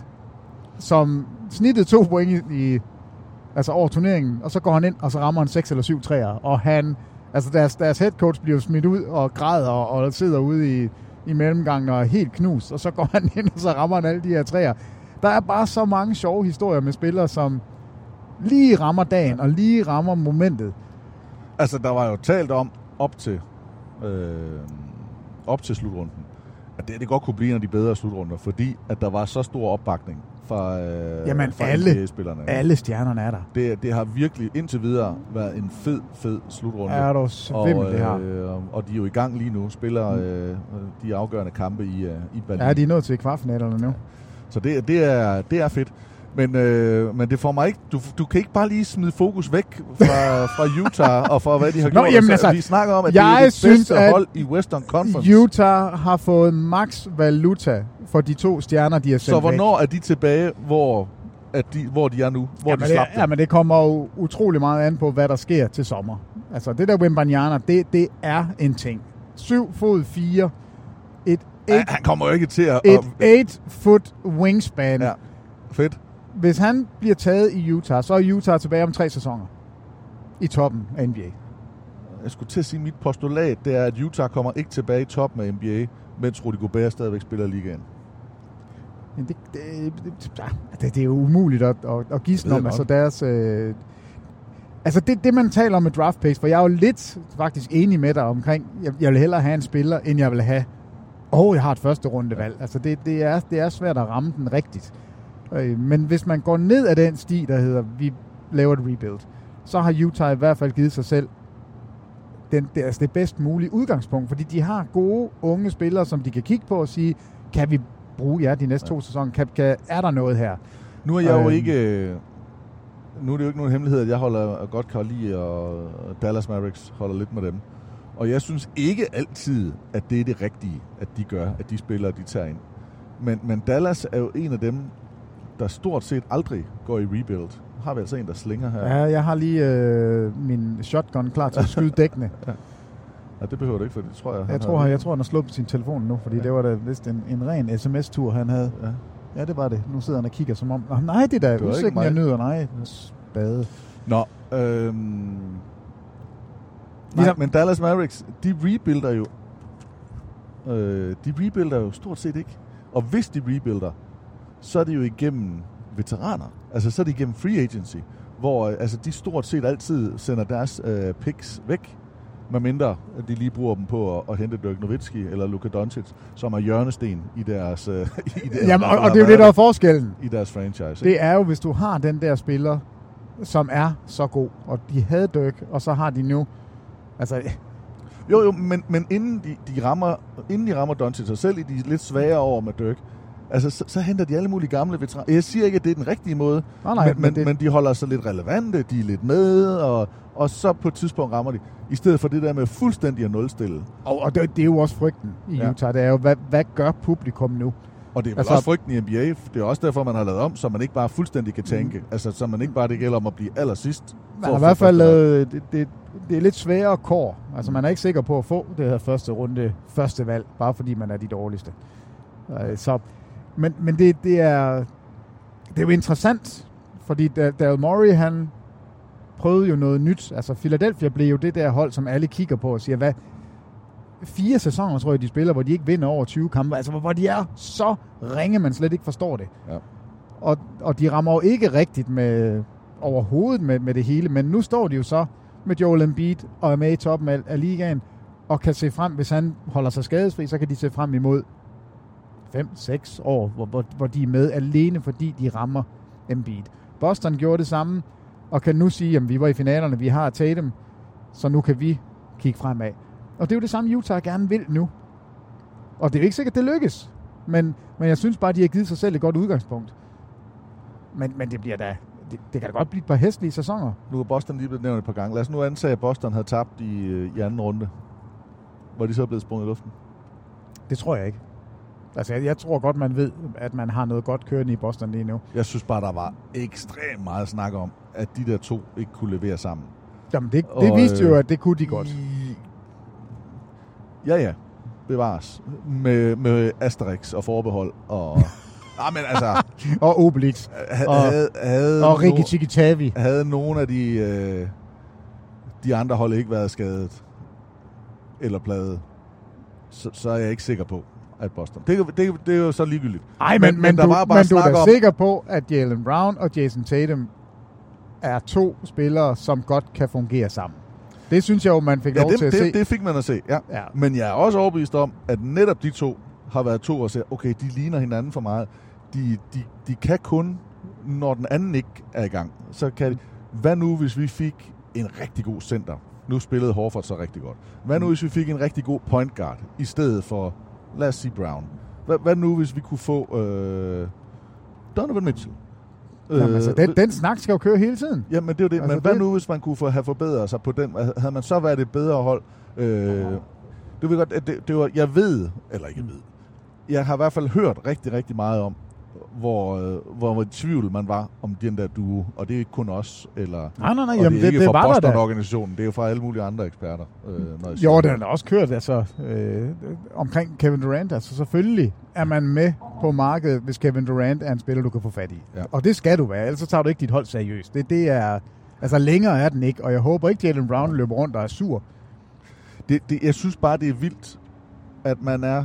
som snittede to point i, i altså over turneringen, og så går han ind, og så rammer han seks eller syv træer. Og han, altså deres, deres headcoach bliver smidt ud og græder og, og sidder ude i, i mellemgangen og er helt knust, og så går han ind, og så rammer han alle de her træer. Der er bare så mange sjove historier med spillere, som lige rammer dagen, og lige rammer momentet. Altså, der var jo talt om op til øh, op til slutrunden, at det, det godt kunne blive en af de bedre slutrunder, fordi at der var så stor opbakning fra, øh, Jamen, fra alle, N B A-spillerne. Alle stjernerne er der. Det, det har virkelig indtil videre været en fed, sted slutrunde. Er du svimmel, det her. Øh, og de er jo i gang lige nu, spiller øh, de afgørende kampe i, øh, i Berlin. Ja, de er nået til kvartfinalerne nu. Ja. Så det, det, er, det er fedt. Men, øh, men det får mig ikke... Du, du kan ikke bare lige smide fokus væk fra, fra Utah og fra hvad de har Nå, gjort. Jamen, altså, vi snakker om, at det er det synes, bedste hold i Western Conference. Utah har fået max valuta for de to stjerner, de har sendt. Så hvornår væk? Er de tilbage, hvor, at de, hvor de er nu? Hvor jamen, de slap det, jamen, det kommer jo utrolig meget an på, hvad der sker til sommer. Altså, det der Wembanyama, det, det er en ting. Syv fod fire. Et eight, ja, han kommer jo ikke til at... Et eight foot wingspan. Ja, fedt. Hvis han bliver taget i Utah, så er Utah tilbage om tre sæsoner i toppen af N B A. Jeg skulle til at sige, mit postulat, det er, at Utah kommer ikke tilbage i toppen af N B A, mens Rudy Gobert stadigvæk spiller i ligaen. Men det, det, det, det, det er jo umuligt at, at, at gisne om. Altså, deres, øh, altså det, det, man taler om med draft picks, for jeg er jo lidt faktisk enig med dig omkring, jeg, jeg vil hellere have en spiller, end jeg vil have, åh, oh, jeg har et første rundevalg. Altså det, det, er, det er svært at ramme den rigtigt. Men hvis man går ned ad den sti, der hedder, vi laver et rebuild, så har Utah i hvert fald givet sig selv den, det, altså det bedst mulige udgangspunkt, fordi de har gode unge spillere, som de kan kigge på og sige, kan vi bruge jer de næste to sæsoner? Kan, kan, er der noget her? Nu er jeg jo øhm, ikke... Nu er det jo ikke nogen hemmelighed, at jeg holder godt kan lide, og Dallas Mavericks holder lidt med dem. Og jeg synes ikke altid, at det er det rigtige, at de gør, at de spillere, de tager ind. Men, men Dallas er jo en af dem, der stort set aldrig går i rebuild. Har vi altså en, der slinger her? Ja, jeg har lige øh, min shotgun klar til at skyde dækkene. Ja. Ja, det behøver du ikke, for det tror jeg... Jeg tror, han, jeg tror, han har slået på sin telefon nu, fordi ja. Det var da vist en, en ren sms-tur, han havde. Ja. Ja, det var det. Nu sidder han og kigger som om... Oh, nej, det er da udsigten, jeg nyder. Nej, spade. Nå, øhm... Nej, ja. Men Dallas Mavericks, de rebuilder jo... Øh, de rebuilder jo stort set ikke. Og hvis de rebuilder, så er det jo igennem veteraner. Altså, så er det igennem free agency, hvor altså, de stort set altid sender deres øh, picks væk, medmindre de lige bruger dem på at, at hente Dirk Nowitzki eller Luka Doncic, som er hjørnesten i deres... Øh, i deres Jamen, og, og det er jo det, der er forskellen. I deres franchise. Ikke? Det er jo, hvis du har den der spiller, som er så god, og de havde Dirk, og så har de nu... Altså, Jo, jo, men, men inden, de, de rammer, inden de rammer Doncic, og selv i de lidt svære år med Dirk, altså, så, så henter de alle mulige gamle veteraner. Jeg siger ikke, at det er den rigtige måde, nej, nej, men, men, men, det... men de holder sig lidt relevante, de er lidt med, og, og så på et tidspunkt rammer de, i stedet for det der med fuldstændig at nulstille. Og, og det, det er jo også frygten i ja. Utah, det er jo, hvad, hvad gør publikum nu? Og det er vel altså, også frygten i N B A. Det er også derfor, man har lavet om, så man ikke bare fuldstændig kan tænke. Mm. Altså, så man ikke bare det gælder om at blive allersidst. Man har i hvert fald lavet, det, det, det er lidt sværere kår. Altså, man er ikke sikker på at få det her første runde, første valg, bare fordi man er de dårligste. Så, men men det, det, er, det er jo interessant, fordi Daryl Morey, han prøvede jo noget nyt. Altså, Philadelphia blev jo det der hold, som alle kigger på og siger, hvad... Fire sæsoner, tror jeg, de spiller, hvor de ikke vinder over tyve kampe. Altså, hvor de er så ringe, man slet ikke forstår det. Ja. Og, og de rammer jo ikke rigtigt med overhovedet med, med det hele, men nu står de jo så med Joel Embiid og er med i toppen af, af ligaen, og kan se frem, hvis han holder sig skadesfri, så kan de se frem imod fem seks år, hvor, hvor, hvor de er med alene, fordi de rammer Embiid. Boston gjorde det samme, og kan nu sige, at vi var i finalerne, vi har Tatum, så nu kan vi kigge fremad. Og det er jo det samme, Utah gerne vil nu. Og det er jo ikke sikkert, det lykkes. Men, men jeg synes bare, de har givet sig selv et godt udgangspunkt. Men, men det bliver da... Det, det kan da godt blive et par hæslige sæsoner. Nu er Boston lige blevet nævnt et par gange. Lad os nu antage, at Boston havde tabt i, i anden runde. Hvor de så er blevet sprunget i luften. Det tror jeg ikke. Altså, jeg, jeg tror godt, man ved, at man har noget godt kørende i Boston lige nu. Jeg synes bare, der var ekstremt meget snak om, at de der to ikke kunne levere sammen. Jamen, det, det og, viste jo, at det kunne de godt. I, ja, ja. Bevares. Med, med Asterix og forbehold. Og, ah, men altså, og Obelix. Og, havde, havde og Ricky Tikitavi. Havde nogen af de, øh, de andre hold ikke været skadet eller pladet, så, så er jeg ikke sikker på, at Boston... Det, det, det er jo så ligegyldigt. Ej, men, men, men, der du, var bare men du er da om, sikker på, at Jaylen Brown og Jason Tatum er to spillere, som godt kan fungere sammen. Det synes jeg jo, man fik ja, lov det, til at det, se. Det fik man at se, ja. ja. Men jeg er også overbevist om, at netop de to har været to og siger, okay, de ligner hinanden for meget. De, de, de kan kun, når den anden ikke er i gang. Så kan de, hvad nu, hvis vi fik en rigtig god center? Nu spillede Horford så rigtig godt. Hvad nu, hvis vi fik en rigtig god point guard, i stedet for, lad os sige, Brown? Hvad, hvad nu, hvis vi kunne få øh, Donovan Mitchell? Jamen, altså, den, den snak skal jo køre hele tiden. Jamen, det er jo det. Altså, men hvad det... nu, hvis man kunne få, have forbedret sig på den? Havde man så været et bedre hold? Øh, det vil godt, det, det var, jeg ved, eller ikke ved, jeg har i hvert fald hørt rigtig, rigtig meget om, hvor, hvor, hvor tvivl man var om den der duo, og det er ikke kun os, eller nej, nej, nej, og jamen, det er det, ikke det fra Boston-organisationen, det er jo fra alle mulige andre eksperter. Øh, når jo, den er også kørt altså, øh, omkring Kevin Durant, altså selvfølgelig er man med på markedet, hvis Kevin Durant er en spiller, du kan få fat i. Ja. Og det skal du være, ellers så tager du ikke dit hold seriøst. Det, det er, altså længere er den ikke, og jeg håber ikke, Jaylen Brown løber rundt og er sur. Det, det, jeg synes bare, det er vildt, at man er,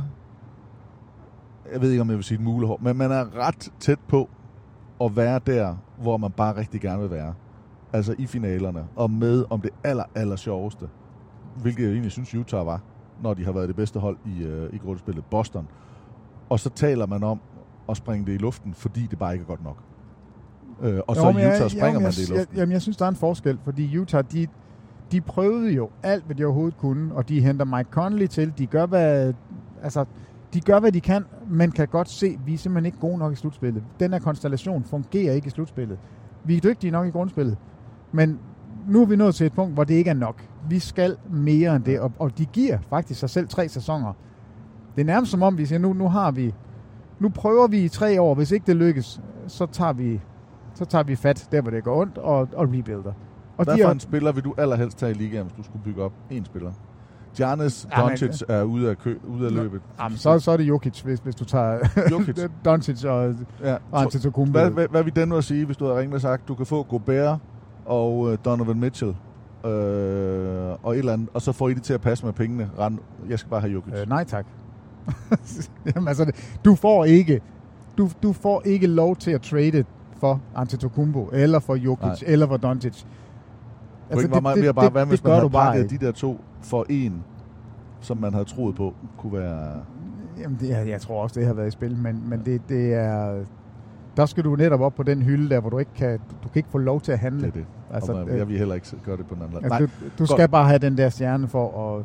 jeg ved ikke, om jeg vil sige et mulehår, men man er ret tæt på at være der, hvor man bare rigtig gerne vil være. Altså i finalerne, og med om det aller, aller sjoveste, hvilket jeg egentlig synes, Utah var, når de har været det bedste hold i, øh, i grundspillet, Boston. Og så taler man om at springe det i luften, fordi det bare ikke er godt nok. Øh, og jo, så i Utah jeg, springer jamen, man det i luften. Jeg, jamen, jeg synes, der er en forskel, fordi Utah, de, de prøvede jo alt, hvad de overhovedet kunne, og de henter Mike Conley til. De gør, hvad, altså, de gør, hvad de kan, men kan godt se, at vi er simpelthen ikke gode nok i slutspillet. Den her konstellation fungerer ikke i slutspillet. Vi er dygtige nok i grundspillet, men nu er vi nået til et punkt, hvor det ikke er nok. Vi skal mere end det, og, og de giver faktisk sig selv tre sæsoner. Det er nærmest som om, vi siger, nu, nu har vi, nu prøver vi i tre år, hvis ikke det lykkes, så tager vi, så tager vi fat der, hvor det går ondt, og, og rebuilder. Og hvad for en spiller vil du allerhelst tage i ligaen, hvis du skulle bygge op en spiller? Giannis Doncic er ude af, kø, ude af løbet. Jamen, så, så er det Jokic, hvis, hvis du tager Doncic og, ja. og Antetokounmpo. Hvad, hvad, hvad vil den nu at sige, hvis du havde ringet og sagt, du kan få Gobert og uh, Donovan Mitchell øh, og et eller andet, og så får I det til at passe med pengene. Rand, jeg skal bare have Jokic. Øh, nej tak. Jamen, altså, du får ikke du, du får ikke lov til at trade for Antetokounmpo, eller for Jokic, nej. Eller for Doncic. Altså, det, det, det, bare, hvad hvis man havde pakket de der to for en, som man havde troet på, kunne være... Jamen, det, jeg, jeg tror også, det har været i spil, men, men det, det er... Der skal du netop op på den hylde der, hvor du ikke kan, du kan ikke få lov til at handle. Det er det. Altså, og man, jeg vil heller ikke gøre det på den anden. Altså, Nej, du, du skal bare have den der stjerne for at,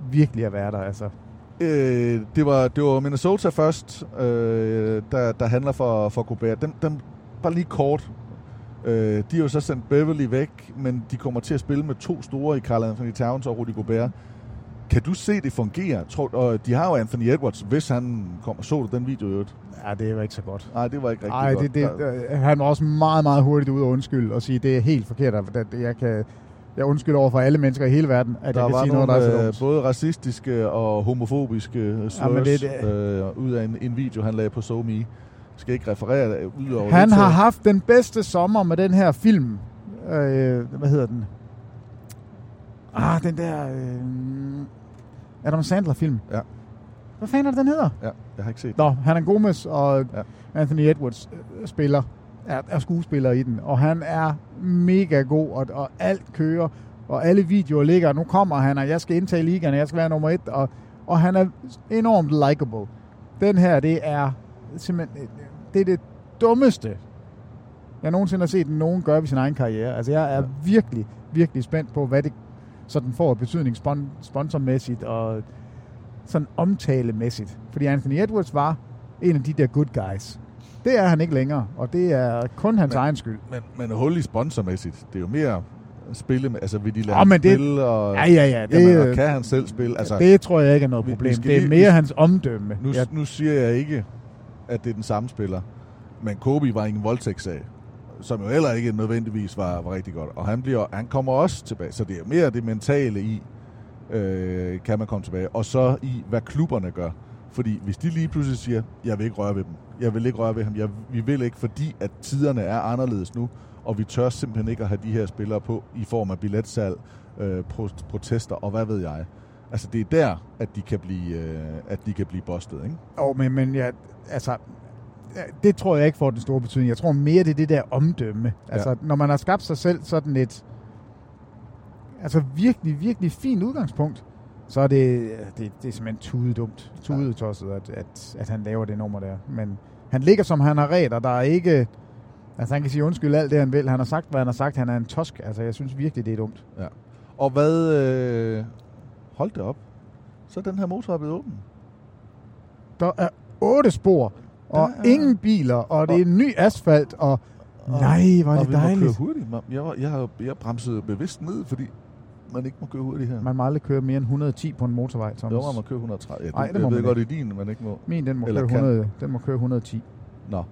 virkelig at være der, altså. Øh, det, var, det var Minnesota først, øh, der, der handler for, for Gobert. Dem, dem, bare lige kort. Øh, de har jo så sendt Beverly væk, men de kommer til at spille med to store i Karl Anthony Towns og Rudy Gobert. Kan du se, det fungerer? Tror, og de har jo Anthony Edwards, hvis han kommer. Så du den video i øvrigt? Ja, det var ikke så godt. Nej, det var ikke rigtig Ej, godt. Det, det, det, han var også meget, meget hurtigt ud og undskylde og sige, det er helt forkert. At jeg kan jeg undskylder over for alle mennesker i hele verden, at der jeg kan sige nogle, noget, der er så dumt. både racistiske og homofobiske slurs ja, det, det. Øh, ud af en, en video, han lagde på SoMe. Jeg skal ikke referere ud over Han det, har haft den bedste sommer med den her film. Øh, hvad hedder den? Ah, den der... Øh, Adam Sandler-film. Ja. Hvad fanden er det, den hedder? Ja, jeg har ikke set Nå, Hannah Gomez og ja. Anthony Edwards øh, spiller, er, er skuespiller i den, og han er mega god, og, og alt kører, og alle videoer ligger. Nu kommer han, og jeg skal indtage ligaen, og jeg skal være nummer et, og, og han er enormt likable. Den her, det er simpelthen, det er det dummeste, jeg nogensinde har set nogen gøre ved sin egen karriere. Altså, jeg er ja. virkelig, virkelig spændt på, hvad det sådan får betydning spon- sponsormæssigt og sådan omtalemæssigt. Fordi Anthony Edwards var en af de der good guys. Det er han ikke længere, og det er kun hans men, egen skyld. Men, men hul i sponsormæssigt, det er jo mere spille med, altså vil de lade oh, ham det, spille, og, ja, ja, ja, det, jamen, og kan han selv spille? Altså, det tror jeg ikke er noget problem. Det er lige, mere hans omdømme. Nu, jeg, nu siger jeg ikke, at det er den samme spiller, men Kobe var ingen voldtægtssag, som jo heller ikke nødvendigvis var, var rigtig godt. Og han, bliver, han kommer også tilbage, så det er mere det mentale i, øh, kan man komme tilbage, og så i, hvad klubberne gør. Fordi hvis de lige pludselig siger, jeg vil ikke røre ved dem, jeg vil ikke røre ved ham, jeg, vi vil ikke, fordi at tiderne er anderledes nu, og vi tør simpelthen ikke at have de her spillere på i form af billetsalg, øh, protester og hvad ved jeg. Altså det er der, at de kan blive, øh, at de kan blive bustet, ikke? Åh, oh, men, men ja, altså, det tror jeg ikke får den store betydning. Jeg tror mere, det er det der omdømme. Altså, ja. Når man har skabt sig selv sådan et, altså virkelig, virkelig fint udgangspunkt, så er det, det, det er simpelthen tudedumt, tudetosset, at, at, at han laver det nummer der. Men han ligger, som han har ret, og der er ikke... Altså, han kan sige undskyld alt det, han vil. Han har sagt, hvad han har sagt. Han er en tosk. Altså, jeg synes virkelig, det er dumt. Ja. Og hvad... Øh, hold det op. Så er den her motor blevet åben. Der er otte spor, og er... ingen biler, og det er en ny asfalt, og... og nej, hvor er det dejligt. Og vi må køre hurtigt. Jeg, jeg, har, jeg bremset bevidst ned, fordi man ikke må køre hurtigt her. Man må aldrig køre mere end et hundrede og ti på en motorvej, Thomas. Jo, man må køre et hundrede og tredive. Ja, Ej, det må jeg ved man godt, ikke. i din, man ikke må. Min, den må, køre hundrede, den må køre et hundrede og ti. Nå.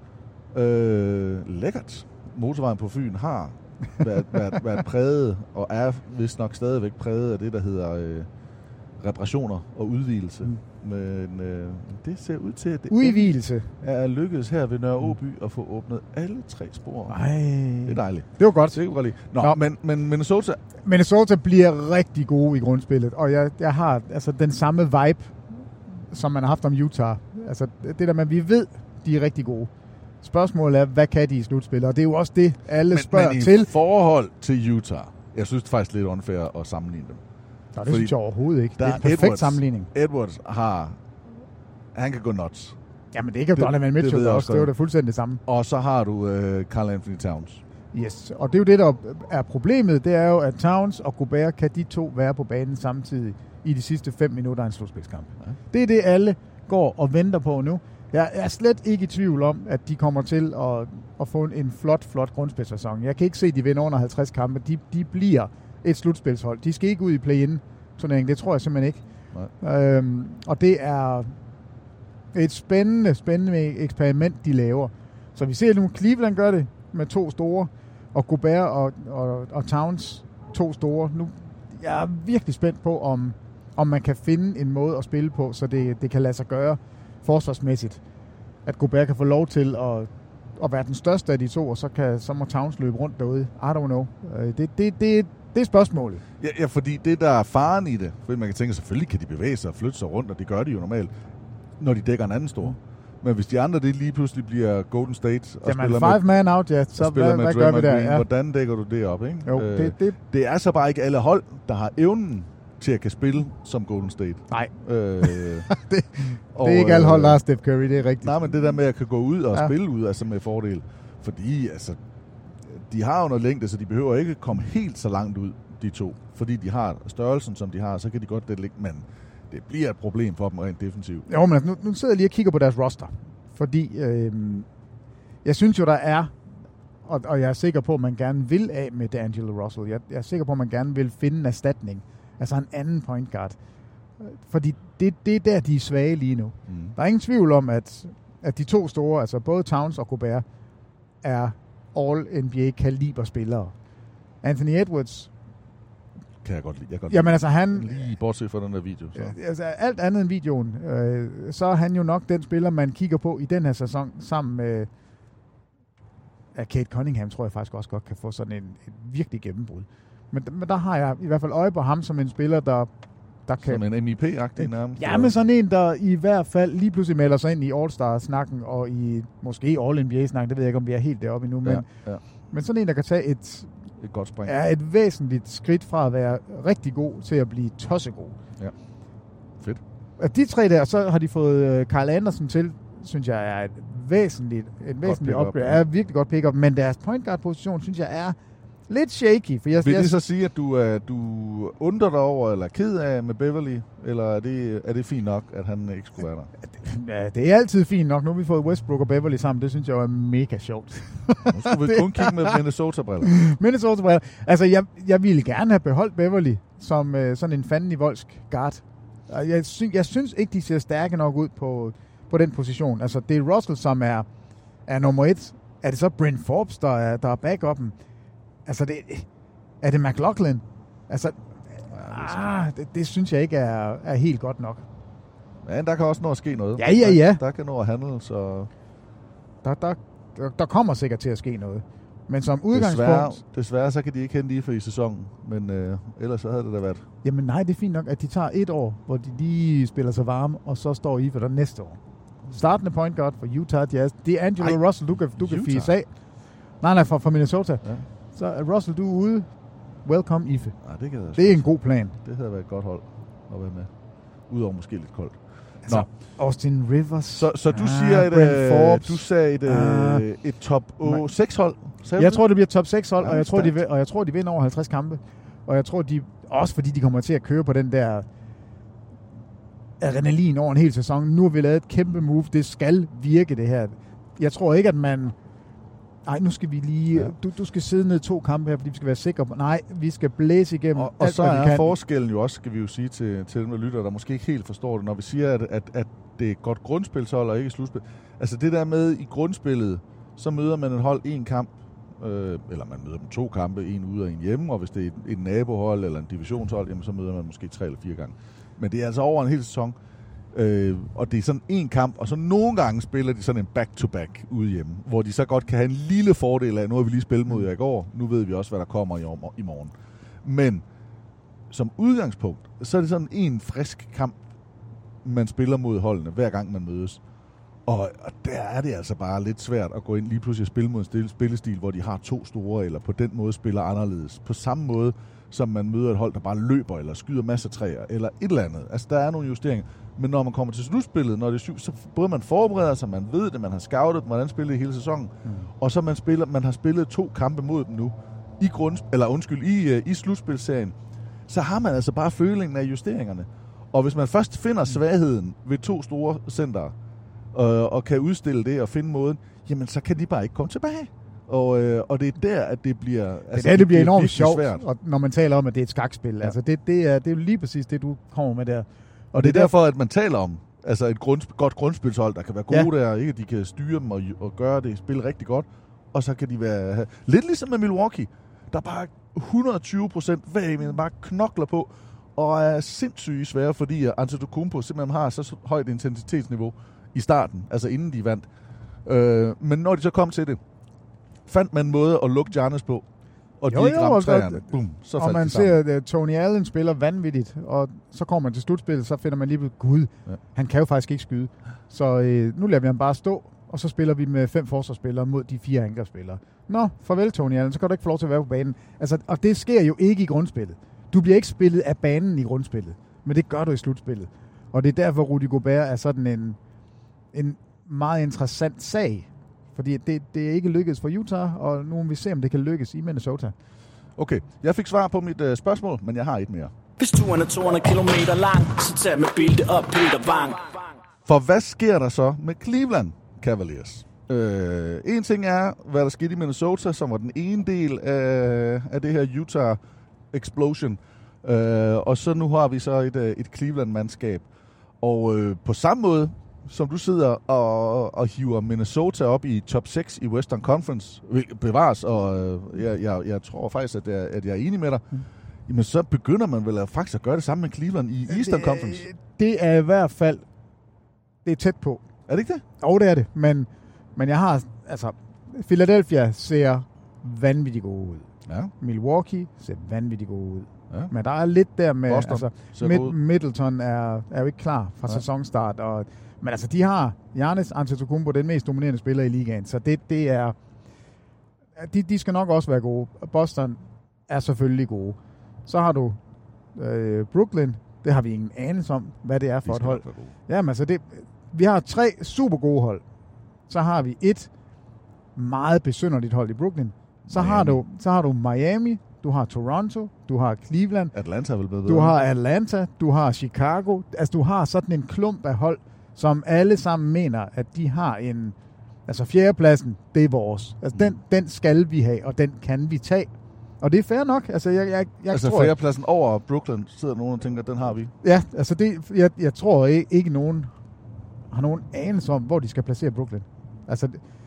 Øh, lækkert. Motorvejen på Fyn har været, været, været præget, og er vist nok stadigvæk præget af det, der hedder øh, reparationer og udvidelse. Mm. Men øh, det ser ud til, at det udvidelse er lykkedes her ved Nørre Åby at få åbnet alle tre spor. Ej. Det er dejligt. Det var godt. Det var lige. Nå, Nå. Men, men Minnesota... Minnesota bliver rigtig gode i grundspillet, og jeg, jeg har altså den samme vibe, som man har haft om Utah. Altså det der med, at vi ved, de er rigtig gode. Spørgsmålet er, hvad kan de i slutspillet? Og det er jo også det, alle men, spørger men til. Men i forhold til Utah, jeg synes det er faktisk lidt unfair at sammenligne dem. Nå, det synes jeg overhovedet ikke. Det er en perfekt Edwards, sammenligning. Edwards har... Han kan gå nuts. Jamen det er ikke Donovan Mitchell det også. Det var da fuldstændig det samme. Og så har du uh, Karl Anthony Towns. Yes, og det er jo det, der er problemet. Det er jo, at Towns og Gobert kan de to være på banen samtidig i de sidste fem minutter af en slutspilskamp. Ja. Det er det, alle går og venter på nu. Jeg er slet ikke i tvivl om, at de kommer til at, at få en flot, flot grundspilsæson. Jeg kan ikke se, at de vinder under halvtreds kampe. De, de bliver et slutspilshold. De skal ikke ud i play-in-turneringen. Det tror jeg simpelthen ikke. Øhm, og det er et spændende, spændende eksperiment, de laver. Så vi ser nu, Cleveland gør det med to store, og Gobert og, og, og Towns to store. Nu, jeg er virkelig spændt på, om, om man kan finde en måde at spille på, så det, det kan lade sig gøre forsvarsmæssigt. At Gobert kan få lov til at, at være den største af de to, og så, kan, så må Towns løbe rundt derude. I don't know. Det, det, det, det er spørgsmålet. Ja, ja, fordi det, der er faren i det, fordi man kan tænke, selvfølgelig kan de bevæge sig og flytte sig rundt, og det gør de jo normalt, når de dækker en anden stor. Men hvis de andre, det lige pludselig bliver Golden State, og Jamen, spiller five med, man out, ja, så hvad, hvad gør vi der? Green, ja. Hvordan dækker du det op, ikke? Jo, øh, det, det. det er så bare ikke alle hold, der har evnen til at kan spille som Golden State. Nej. Øh, det, og, det er ikke alle hold, der er Steph Curry, det er rigtigt. Nej, men det der med, at jeg kan gå ud og ja. spille ud, altså med fordel. Fordi, altså, de har jo noget længde, så de behøver ikke komme helt så langt ud, de to. Fordi de har størrelsen, som de har, så kan de godt det ligge, men det bliver et problem for dem rent defensivt. Jo, men nu, nu sidder jeg lige og kigger på deres roster. Fordi øh, jeg synes jo, der er, og, og jeg er sikker på, at man gerne vil af med D'Angelo Russell. Jeg, jeg er sikker på, at man gerne vil finde en erstatning. Altså en anden point guard. Fordi det, det er der, de er svage lige nu. Mm. Der er ingen tvivl om, at, at de to store, altså både Towns og Gobert, er all-N B A-kaliber spillere. Anthony Edwards... Kan jeg godt lide. Jeg godt jamen altså han... Lige bortset fra den der video. Så. Altså alt andet end videoen, øh, så er han jo nok den spiller, man kigger på i den her sæson, sammen med... Ja, Kate Cunningham tror jeg faktisk også godt kan få sådan en, en virkelig gennembrud. Men, men der har jeg i hvert fald øje på ham som en spiller, der... der kan, som en M I P-agtig nærmest? Ja, men sådan en, der i hvert fald lige pludselig melder sig ind i All-Star-snakken, og i måske All-N B A-snakken, det ved jeg ikke, om vi er helt deroppe endnu, men, ja, ja. men sådan en, der kan tage et... Et godt spring. Er et væsentligt skridt fra at være rigtig god til at blive tossegod. Ja, fedt. Af de tre der, så har de fået Kyle Anderson til, synes jeg er et væsentligt, et væsentligt upgrade. Ja. Er virkelig godt pick-up, men deres point guard-position, synes jeg, er lidt shaky. For jeg, Vil jeg, det så sige, at du, uh, du undrer dig over, eller er ked af med Beverly, eller er det, er det fint nok, at han ikke skulle være der? Ja, det er altid fint nok. Nu har vi fået Westbrook og Beverly sammen. Det synes jeg er mega sjovt. Nu skulle vi kun kigge med Minnesota-briller. Minnesota-briller. Altså, jeg, jeg ville gerne have beholdt Beverly som uh, sådan en fanden i voldsk guard. Jeg, sy- jeg synes ikke, de ser stærke nok ud på, på den position. Altså, det er Russell, som er, er nummer et. Er det så Brent Forbes, der er, der er back-up'en? Altså, det, er det McLaughlin? Altså, ja, ah, det, det synes jeg ikke er, er helt godt nok. Men der kan også nå at ske noget. Ja, ja, ja. Der, der kan nå at handle, så... Der, der, der, der kommer sikkert til at ske noget. Men som udgangspunkt... Desværre, desværre så kan de ikke hente lige for i sæsonen, men øh, ellers så havde det da været... Jamen nej, det er fint nok, at de tager et år, hvor de lige spiller sig varme, og så står I for der næste år. Startende point guard for Utah Jazz. Det er Angelo Russell, du kan, du kan fise af. Nej, nej, fra, fra Minnesota. Ja. Så er Russell, du er ude. Welcome, Ife. Ja, det, kan det er en god plan. Det havde været et godt hold at være med. Udover måske lidt koldt. Altså, Nå. Austin Rivers. Så, så du ah, siger, et, øh, du sagde et, ah, øh, et top seks hold? Jeg det? tror, det bliver top seks hold, ja, og, jeg tror, de, og jeg tror, de vinder over halvtreds kampe. Og jeg tror, de også fordi de kommer til at køre på den der adrenalin over en hel sæson. Nu har vi lavet et kæmpe move. Det skal virke, det her. Jeg tror ikke, at man... Nej, nu skal vi lige... Ja. Du, du skal sidde ned to kampe her, fordi vi skal være sikre på... Nej, vi skal blæse igennem og, alt, og så hvad vi er kan. forskellen jo også, skal vi jo sige til, til dem, der lytter, der måske ikke helt forstår det, når vi siger, at, at, at det er et godt grundspilshold og ikke slutspil. Altså det der med i grundspillet, så møder man et hold en kamp, øh, eller man møder dem to kampe, en ude og en hjemme, og hvis det er et, et nabohold eller en divisionshold, jamen så møder man måske tre eller fire gange. Men det er altså over en hel sæson. Øh, og det er sådan en kamp, og så nogle gange spiller de sådan en back-to-back ude hjemme, hvor de så godt kan have en lille fordel af, nu har vi lige spillet mod jer i går, nu ved vi også, hvad der kommer i, om, i morgen. Men som udgangspunkt, så er det sådan en frisk kamp, man spiller mod holdene, hver gang man mødes. Og, og der er det altså bare lidt svært at gå ind lige pludselig og spille mod en spillestil, hvor de har to store, eller på den måde spiller anderledes. På samme måde, som man møder et hold, der bare løber, eller skyder masser af træer, eller et eller andet. Altså, der er nogle justeringer. Men når man kommer til slutspillet, når det er syv, så både man forbereder sig, man ved det, man har scoutet, hvordan spiller det hele sæsonen, mm. og så man spiller, man har spillet to kampe mod dem nu, i grund, eller undskyld, i, uh, i slutspilserien, så har man altså bare følingen af justeringerne. Og hvis man først finder svagheden ved to store centre, og, og kan udstille det og finde måden, jamen så kan de bare ikke komme tilbage. Og, øh, og det er der, at det bliver... Altså, det, er der, det bliver enormt sjovt, svært. Og når man taler om, at det er et skakspil. Ja. Altså, det, det, er, det er jo lige præcis det, du kommer med der. Og, og det er derfor, at man taler om altså et grund, godt grundspilshold, der kan være gode ja. der, ikke? De kan styre dem og, og gøre det, spille rigtig godt. Og så kan de være... Lidt ligesom med Milwaukee, der bare hundrede og tyve procent hver men bare knokler på, og er sindssygt svære, fordi Antetokounmpo simpelthen har så højt intensitetsniveau i starten, altså inden de vandt. Øh, men når de så kom til det, fandt man en måde at lukke Giannis på, og de ikke ramte træerne. Boom, så og man ser, at Tony Allen spiller vanvittigt, og så kommer man til slutspillet, så finder man lige på, gud, ja. han kan jo faktisk ikke skyde. Så øh, nu lader vi ham bare stå, og så spiller vi med fem forsvarsspillere mod de fire angrebsspillere. Nå, farvel Tony Allen, så kan du ikke få lov til at være på banen. Altså, og det sker jo ikke i grundspillet. Du bliver ikke spillet af banen i grundspillet, men det gør du i slutspillet. Og det er derfor, Rudy Gobert er sådan en, en meget interessant sag. Fordi det, det er ikke lykkedes for Utah, og nu må vi se, om det kan lykkes i Minnesota. Okay, jeg fik svar på mit uh, spørgsmål, men jeg har et mere. Hvis turen er to hundrede kilometer lang, så tag med billedet op, Peter Vang. For hvad sker der så med Cleveland Cavaliers? Øh, en ting er, hvad der skete i Minnesota, som var den ene del af, af det her Utah Explosion. Øh, og så nu har vi så et, et Cleveland-mandskab. Og øh, på samme måde, som du sidder og, og hiver Minnesota op i top seks i Western Conference, bevares, og øh, jeg, jeg, jeg tror faktisk, at jeg, at jeg er enig med dig, mm. jamen så begynder man vel faktisk at gøre det samme med Cleveland i Eastern det, Conference. Det er i hvert fald, det er tæt på. Er det ikke det? Jo, det er det, men, men jeg har, altså, Philadelphia ser vanvittigt gode ud. Ja. Milwaukee ser vanvittigt gode ud. Ja. Men der er lidt der med, Boston, altså, Mid- Middleton er, er jo ikke klar fra ja. sæsonstart, og, men altså, de har Giannis Antetokounmpo, den mest dominerende spiller i ligaen, så det, det er, de, de skal nok også være gode. Boston er selvfølgelig gode. Så har du øh, Brooklyn, det har vi ingen anelse om, hvad det er for et hold. Jamen altså, det, vi har tre super gode hold. Så har vi et meget besynderligt hold i Brooklyn. Så har du, så har du Miami, du har Toronto, du har Cleveland. Atlanta er vel bedre. Du har Atlanta, du har Chicago. Altså, du har sådan en klump af hold, som alle sammen mener, at de har en... Altså, fjerdepladsen, det er vores. Altså, mm. den, den skal vi have, og den kan vi tage. Og det er fair nok. Altså, jeg, jeg, jeg altså tror, fjerdepladsen over Brooklyn, sidder nogen og tænker, at den har vi. Ja, altså, det, jeg, jeg tror ikke, ikke nogen har nogen anelse om, hvor de skal placere Brooklyn. Altså,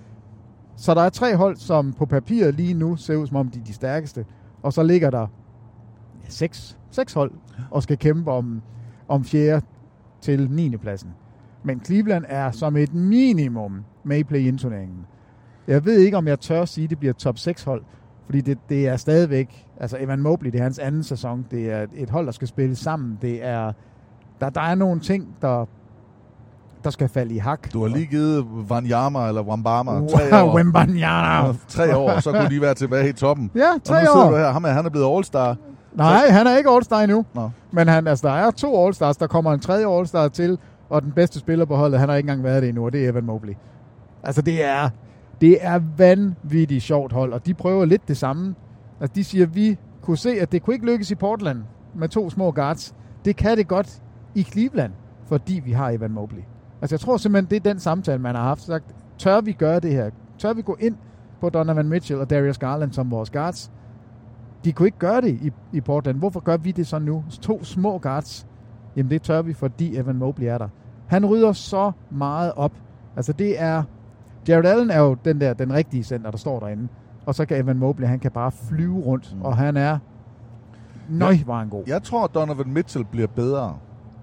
så der er tre hold, som på papiret lige nu ser ud som om de er de stærkeste. Og så ligger der ja, seks, seks hold og skal kæmpe om, om fjerde til niende pladsen. Men Cleveland er som et minimum med i play-in-turneringen. Jeg ved ikke, om jeg tør at sige, at det bliver top seks hold, fordi det, det er stadigvæk, altså Evan Mobley, det er hans anden sæson, det er et hold, der skal spille sammen, det er, der, der er nogle ting, der, der skal falde i hak. Du har lige givet Wanyama eller Wembanyama wow, tre år. Wembanyama. Tre år, så kunne de være tilbage i toppen. Ja, tre år. Og nu sidder du her, ham er, han er blevet All-Star. Nej, så... han er ikke All-Star endnu. Nå. Men han, altså, der er to All-Stars, der kommer en tredje All-Star til, og den bedste spiller på holdet, han har ikke engang været det endnu, og det er Evan Mobley. Altså, det er, det er vanvittigt sjovt hold, og de prøver lidt det samme. Altså, de siger, vi kunne se, at det kunne ikke lykkes i Portland med to små guards. Det kan det godt i Cleveland, fordi vi har Evan Mobley. Altså, jeg tror simpelthen, det er den samtale, man har haft. Sagt, tør vi gøre det her? Tør vi gå ind på Donovan Mitchell og Darius Garland som vores guards? De kunne ikke gøre det i, i Portland. Hvorfor gør vi det så nu? To små guards. Jamen, det tør vi, fordi Evan Mobley er der. Han rydder så meget op. Altså, det er... Jared Allen er jo den der, den rigtige center, der står derinde. Og så kan Evan Mobley, han kan bare flyve rundt, mm. og han er... Nøj, var han god. Jeg tror, at Donovan Mitchell bliver bedre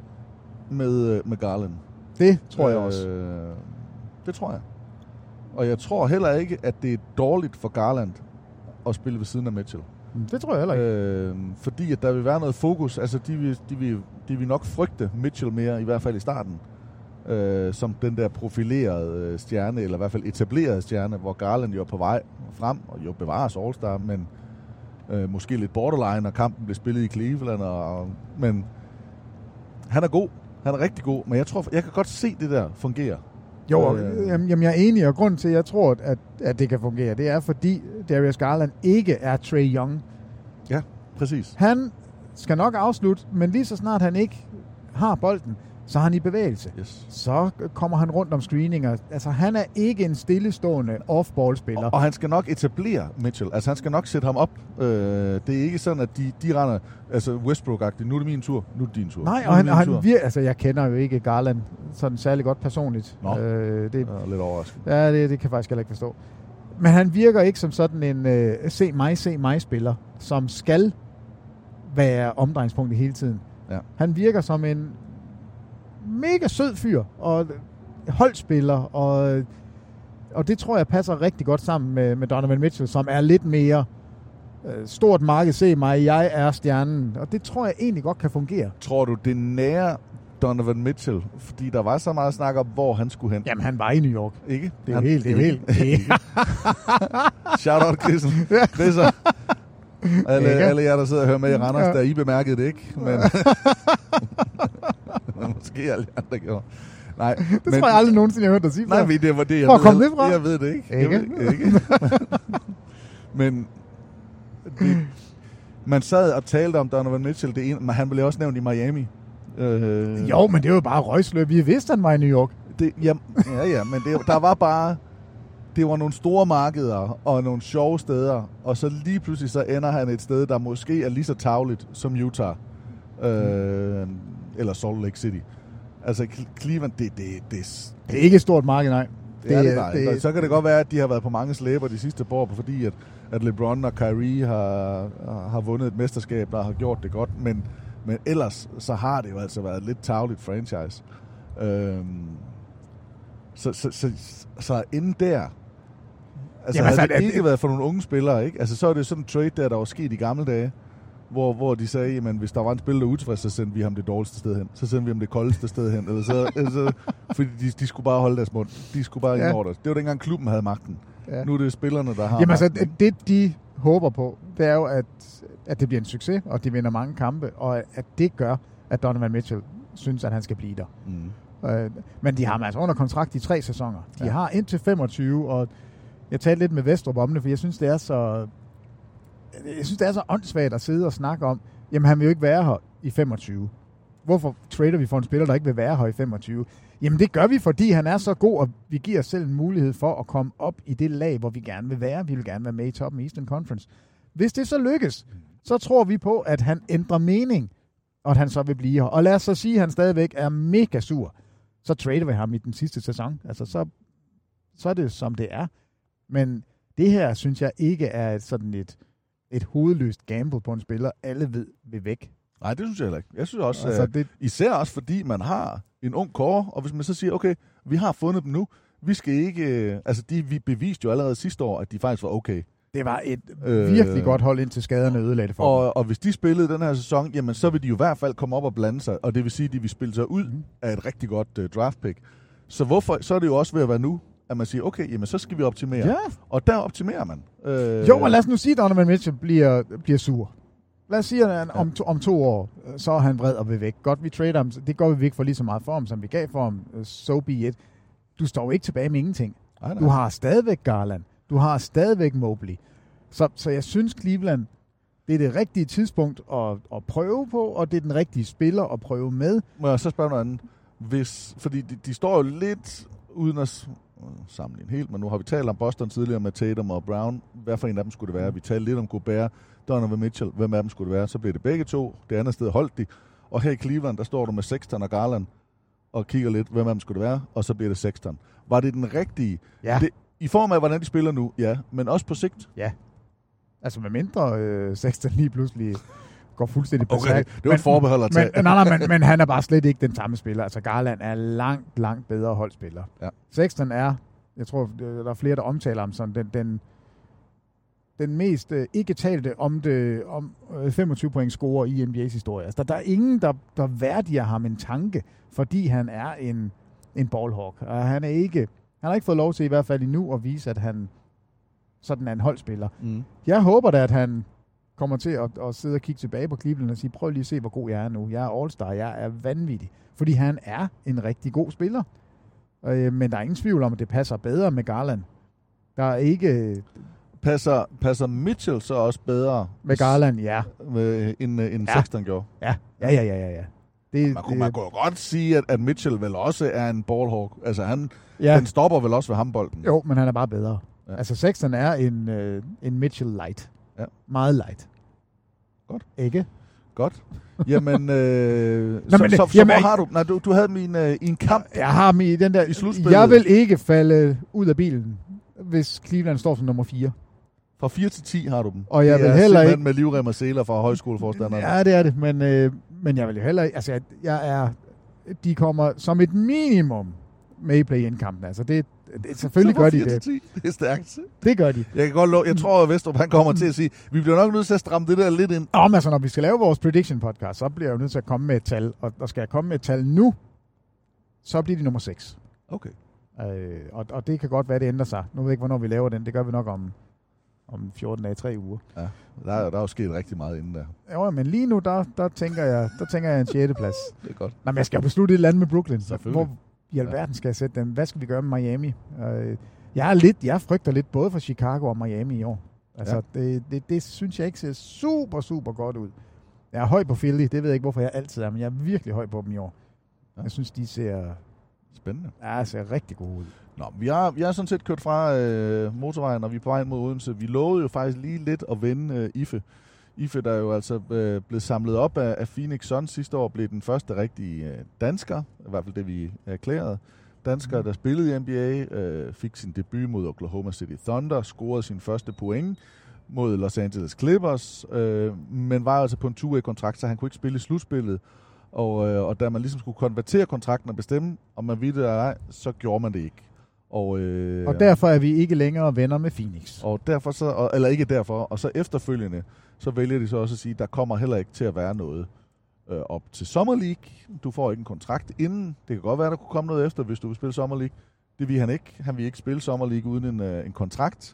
med, med Garland. Det tror jeg også. Øh, det tror jeg. Og jeg tror heller ikke, at det er dårligt for Garland at spille ved siden af Mitchell. Det tror jeg heller ikke. Øh, fordi at der vil være noget fokus. Altså, de vil, de vil, de vil nok frygte Mitchell mere, i hvert fald i starten. Øh, som den der profilerede stjerne, eller i hvert fald etablerede stjerne, hvor Garland jo er på vej frem, og jo bevares All-Star, men øh, måske lidt borderline, og kampen blev spillet i Cleveland. Og, men han er god. Han er rigtig god, men jeg tror, jeg kan godt se det der fungere. Jo, øh, jamen, jeg er enig, og grunden til, at jeg tror, at, at det kan fungere, det er, fordi Darius Garland ikke er Trae Young. Ja, præcis. Han skal nok afslutte, men lige så snart han ikke har bolden, så er han i bevægelse. Yes. Så kommer han rundt om screeninger. Altså, han er ikke en stillestående off-ball-spiller. Og, og han skal nok etablere Mitchell. Altså, han skal nok sætte ham op. Øh, det er ikke sådan, at de, de render, altså Westbrook-agtigt. Nu er det min tur, nu er det din tur. Nej, og han, og han vir- altså, jeg kender jo ikke Garland sådan særlig godt personligt. Nå, øh, det er lidt overraskende. Ja, det, det kan jeg faktisk heller ikke forstå. Men han virker ikke som sådan en øh, se mig, se mig-spiller, som skal være omdrejningspunkt hele tiden. Ja. Han virker som en mega sød fyr, og holdspiller, og, og det tror jeg passer rigtig godt sammen med, med Donovan Mitchell, som er lidt mere øh, stort marked, se mig, jeg er stjernen, og det tror jeg egentlig godt kan fungere. Tror du, det nære Donovan Mitchell, fordi der var så meget snak om, hvor han skulle hen? Jamen, han var i New York. Ikke? Det er han, jo helt, det er jo helt. Shout out, Chrisen. Chrisser. Alle, alle jer, der sidder og hører med i Randers, ja. Der I bemærkede det ikke, men måske alle andre gjorde. Nej, det men, tror jeg aldrig nogensinde, jeg har hørt dig sige. Nej, men det var det, jeg Hvor ved. kom det fra? Jeg ved det ikke. Ikke? Jeg ved, ikke. Men det, man sad og talte om Donovan Mitchell, det ene, men han blev også nævnt i Miami. Øh, jo, men det var jo bare røgsløb. Vi vidste, han var i New York. Det, ja, ja, ja, men det, der var bare... Det var nogle store markeder og nogle sjove steder, og så lige pludselig så ender han et sted, der måske er lige så tarveligt som Utah. Øh, mm. Eller Salt Lake City. Altså Cleveland, det, det, det, det er ikke et stort marked, nej. Det, det er det, nej. Det, så kan det godt være, at de har været på mange slæber de sidste par år, fordi at, at LeBron og Kyrie har, har vundet et mesterskab, der har gjort det godt, men, men ellers så har det jo altså været et lidt tarveligt franchise. Øhm, så, så, så, så inden der, altså Jamen, havde altså, det ikke det, været for nogle unge spillere, ikke? Altså så er det sådan en trade der, der var sket i gamle dage, hvor, hvor de sagde, jamen hvis der var en spiller, der utilfreds, så sendte vi ham det dårligste sted hen. Så sendte vi ham det koldeste sted hen. Eller så, eller så, fordi de, de skulle bare holde deres mund. De skulle bare ja. ignorere det. Det var dengang klubben havde magten. Ja. Nu er det spillerne, der har Jamen magten. altså, det de håber på, det er jo, at, at det bliver en succes, og de vinder mange kampe, og at det gør, at Donovan Mitchell synes, at han skal blive der. Mm. Øh, men de har ham altså under kontrakt i tre sæsoner. De ja. har indtil femogtyve, og jeg talte lidt med Vestrup om det, for jeg synes, det er så... Jeg synes, det er så åndssvagt at sidde og snakke om, jamen han vil jo ikke være her i femogtyve. Hvorfor trader vi for en spiller, der ikke vil være her i femogtyve? Jamen det gør vi, fordi han er så god, og vi giver os selv en mulighed for at komme op i det lag, hvor vi gerne vil være. Vi vil gerne være med i toppen i Eastern Conference. Hvis det så lykkes, så tror vi på, at han ændrer mening, og at han så vil blive her. Og lad os så sige, at han stadigvæk er mega sur. Så trader vi ham i den sidste sæson. Altså så, så er det som det er. Men det her, synes jeg ikke er et, sådan et, et hovedløst gamble på en spiller, alle ved vil væk. Nej, det synes jeg heller ikke. Jeg synes også, altså, øh, det... især også fordi man har en ung core, og hvis man så siger, okay, vi har fundet dem nu, vi skal ikke, øh, altså de vi beviste jo allerede sidste år, at de faktisk var okay. Det var et virkelig øh, godt hold indtil skaderne ødelagde det for og, dem. Og hvis de spillede den her sæson, jamen så vil de jo i hvert fald komme op og blande sig, og det vil sige, at de vil spille sig ud mm. af et rigtig godt uh, draft pick. Så hvorfor, så er det jo også ved at være nu, at man siger, okay, jamen så skal vi optimere. Ja. Og der optimerer man. Øh, jo, og lad os nu sige, at Donovan Mitchell bliver, bliver sur. Lad os sige, at han, om, to, om to år, så er han vred og vil væk. Godt, vi trader ham. Det gør vi ikke for lige så meget for ham, som vi gav for ham. So be it. Du står jo ikke tilbage med ingenting. Ej, du har stadigvæk Garland. Du har stadigvæk Mobley. Så, så jeg synes, Cleveland, det er det rigtige tidspunkt at, at prøve på, og det er den rigtige spiller at prøve med. Må jeg så spørge noget andet? Hvis, fordi de, de står jo lidt uden at sammenligne helt, men nu har vi talt om Boston tidligere med Tatum og Brown. Hvad for en af dem skulle det være? Vi talte lidt om Gobert, Donovan Mitchell. Hvem af dem skulle det være? Så blev det begge to. Det andet sted holdt de. Og her i Cleveland, der står du med Sexton og Garland og kigger lidt, hvem af dem skulle det være? Og så bliver det Sexton. Var det den rigtige? Ja. Det, i form af, hvordan de spiller nu, ja. Men også på sigt? Ja. Altså med mindre øh, Sexton lige pludselig går fuldstændig på okay, det var et forbehold at tage. Men, nej, nej, men, men han er bare slet ikke den samme spiller. Altså Garland er langt, langt bedre holdspiller. Ja. Sexton er, jeg tror, der er flere, der omtaler ham sådan, den, den, den mest øh, ikke talte om det, om øh, femogtyve point scorer i N B A's historie. Altså, der, der er ingen, der, der værdiger ham en tanke, fordi han er en, en ballhawk. Og han er ikke, han har ikke fået lov til i hvert fald endnu at vise, at han sådan er en holdspiller. Mm. Jeg håber da, at han kommer til at, at sidde og kigge tilbage på Cleveland og sige, prøv lige at se, hvor god jeg er nu. Jeg er all-star, jeg er vanvittig. Fordi han er en rigtig god spiller. Øh, men der er ingen tvivl om, at det passer bedre med Garland. Der er ikke... Passer, passer Mitchell så også bedre? Med Garland, ja. Med, end end ja. Sexton gjorde? Ja, ja, ja, ja. ja. Det, man, kunne, det, man kunne godt sige, at, at Mitchell vel også er en ballhawk. Altså, han, ja. den stopper vel også ved hambolden. Jo, men han er bare bedre. Ja. Altså, Sexton er en, øh, en Mitchell light. Ja. Meget light. Godt. Ikke? Godt. Jamen, øh, Nå, så, men, så, så, jamen, hvor har du? Nej, du, du havde min øh, i en kamp. Jeg har min i den der. I slutspillet. Jeg vil ikke falde ud af bilen, hvis Cleveland står som nummer fire. Fra fire til ti har du dem. Og jeg det vil heller ikke med livrem og seler fra højskoleforstanderne. Ja, det er det, men øh, men jeg vil jo heller ikke. Altså, jeg, jeg er. De kommer som et minimum med i play-in-kampen. Altså, det, det selvfølgelig gør de det. Det er stærkt. Det gør de. Jeg kan godt love, jeg tror, at Vestrup han kommer til at sige, vi bliver nok nødt til at stramme det der lidt ind. Nå, men altså, når vi skal lave vores prediction podcast, så bliver jeg jo nødt til at komme med et tal. Og, og skal jeg komme med et tal nu, så bliver de nummer seks. Okay. Øh, og, og det kan godt være, det ændrer sig. Nu ved jeg ikke, hvornår vi laver den. Det gør vi nok om, om fjorten dage, tre uger. Ja, der er, der er jo sket rigtig meget inden der. Ja, men lige nu, der, der, tænker, jeg, der tænker jeg en sjette plads. Det er godt. Nej, men jeg skal jo beslutte et eller andet med Brooklyn. Selvfølgelig. Hvor, i alverden skal jeg sætte dem? Hvad skal vi gøre med Miami? Øh, jeg er lidt, jeg frygter lidt både for Chicago og Miami i år. Altså, ja. det, det, det synes jeg ikke ser super, super godt ud. Jeg er høj på Philly, det ved jeg ikke, hvorfor jeg altid er, men jeg er virkelig høj på dem i år. Ja. Jeg synes, de ser... Spændende. Ja, ser rigtig gode ud. Nå, vi har, vi har sådan set kørt fra øh, motorvejen, og vi er på vej mod Odense. Vi lovede jo faktisk lige lidt at vende øh, I F E. I F E, der er jo altså øh, blevet samlet op af, af Phoenix Suns sidste år, blev den første rigtige øh, dansker, i hvert fald det vi erklærede. Dansker, der spillede i N B A, øh, fik sin debut mod Oklahoma City Thunder, scorede sin første point mod Los Angeles Clippers, øh, men var altså på en two-way-kontrakt, så han kunne ikke spille i slutspillet. Og, øh, og da man ligesom skulle konvertere kontrakten og bestemme, om man ville det eller ej, så gjorde man det ikke. Og, øh, og derfor er vi ikke længere venner med Phoenix. Og derfor så, og, eller ikke derfor, og så efterfølgende, så vælger de så også at sige, at der kommer heller ikke til at være noget øh, op til Summer League. Du får ikke en kontrakt inden. Det kan godt være, der kunne komme noget efter, hvis du vil spille Summer League. Det vil han ikke. Han vil ikke spille Summer League uden en, øh, en kontrakt.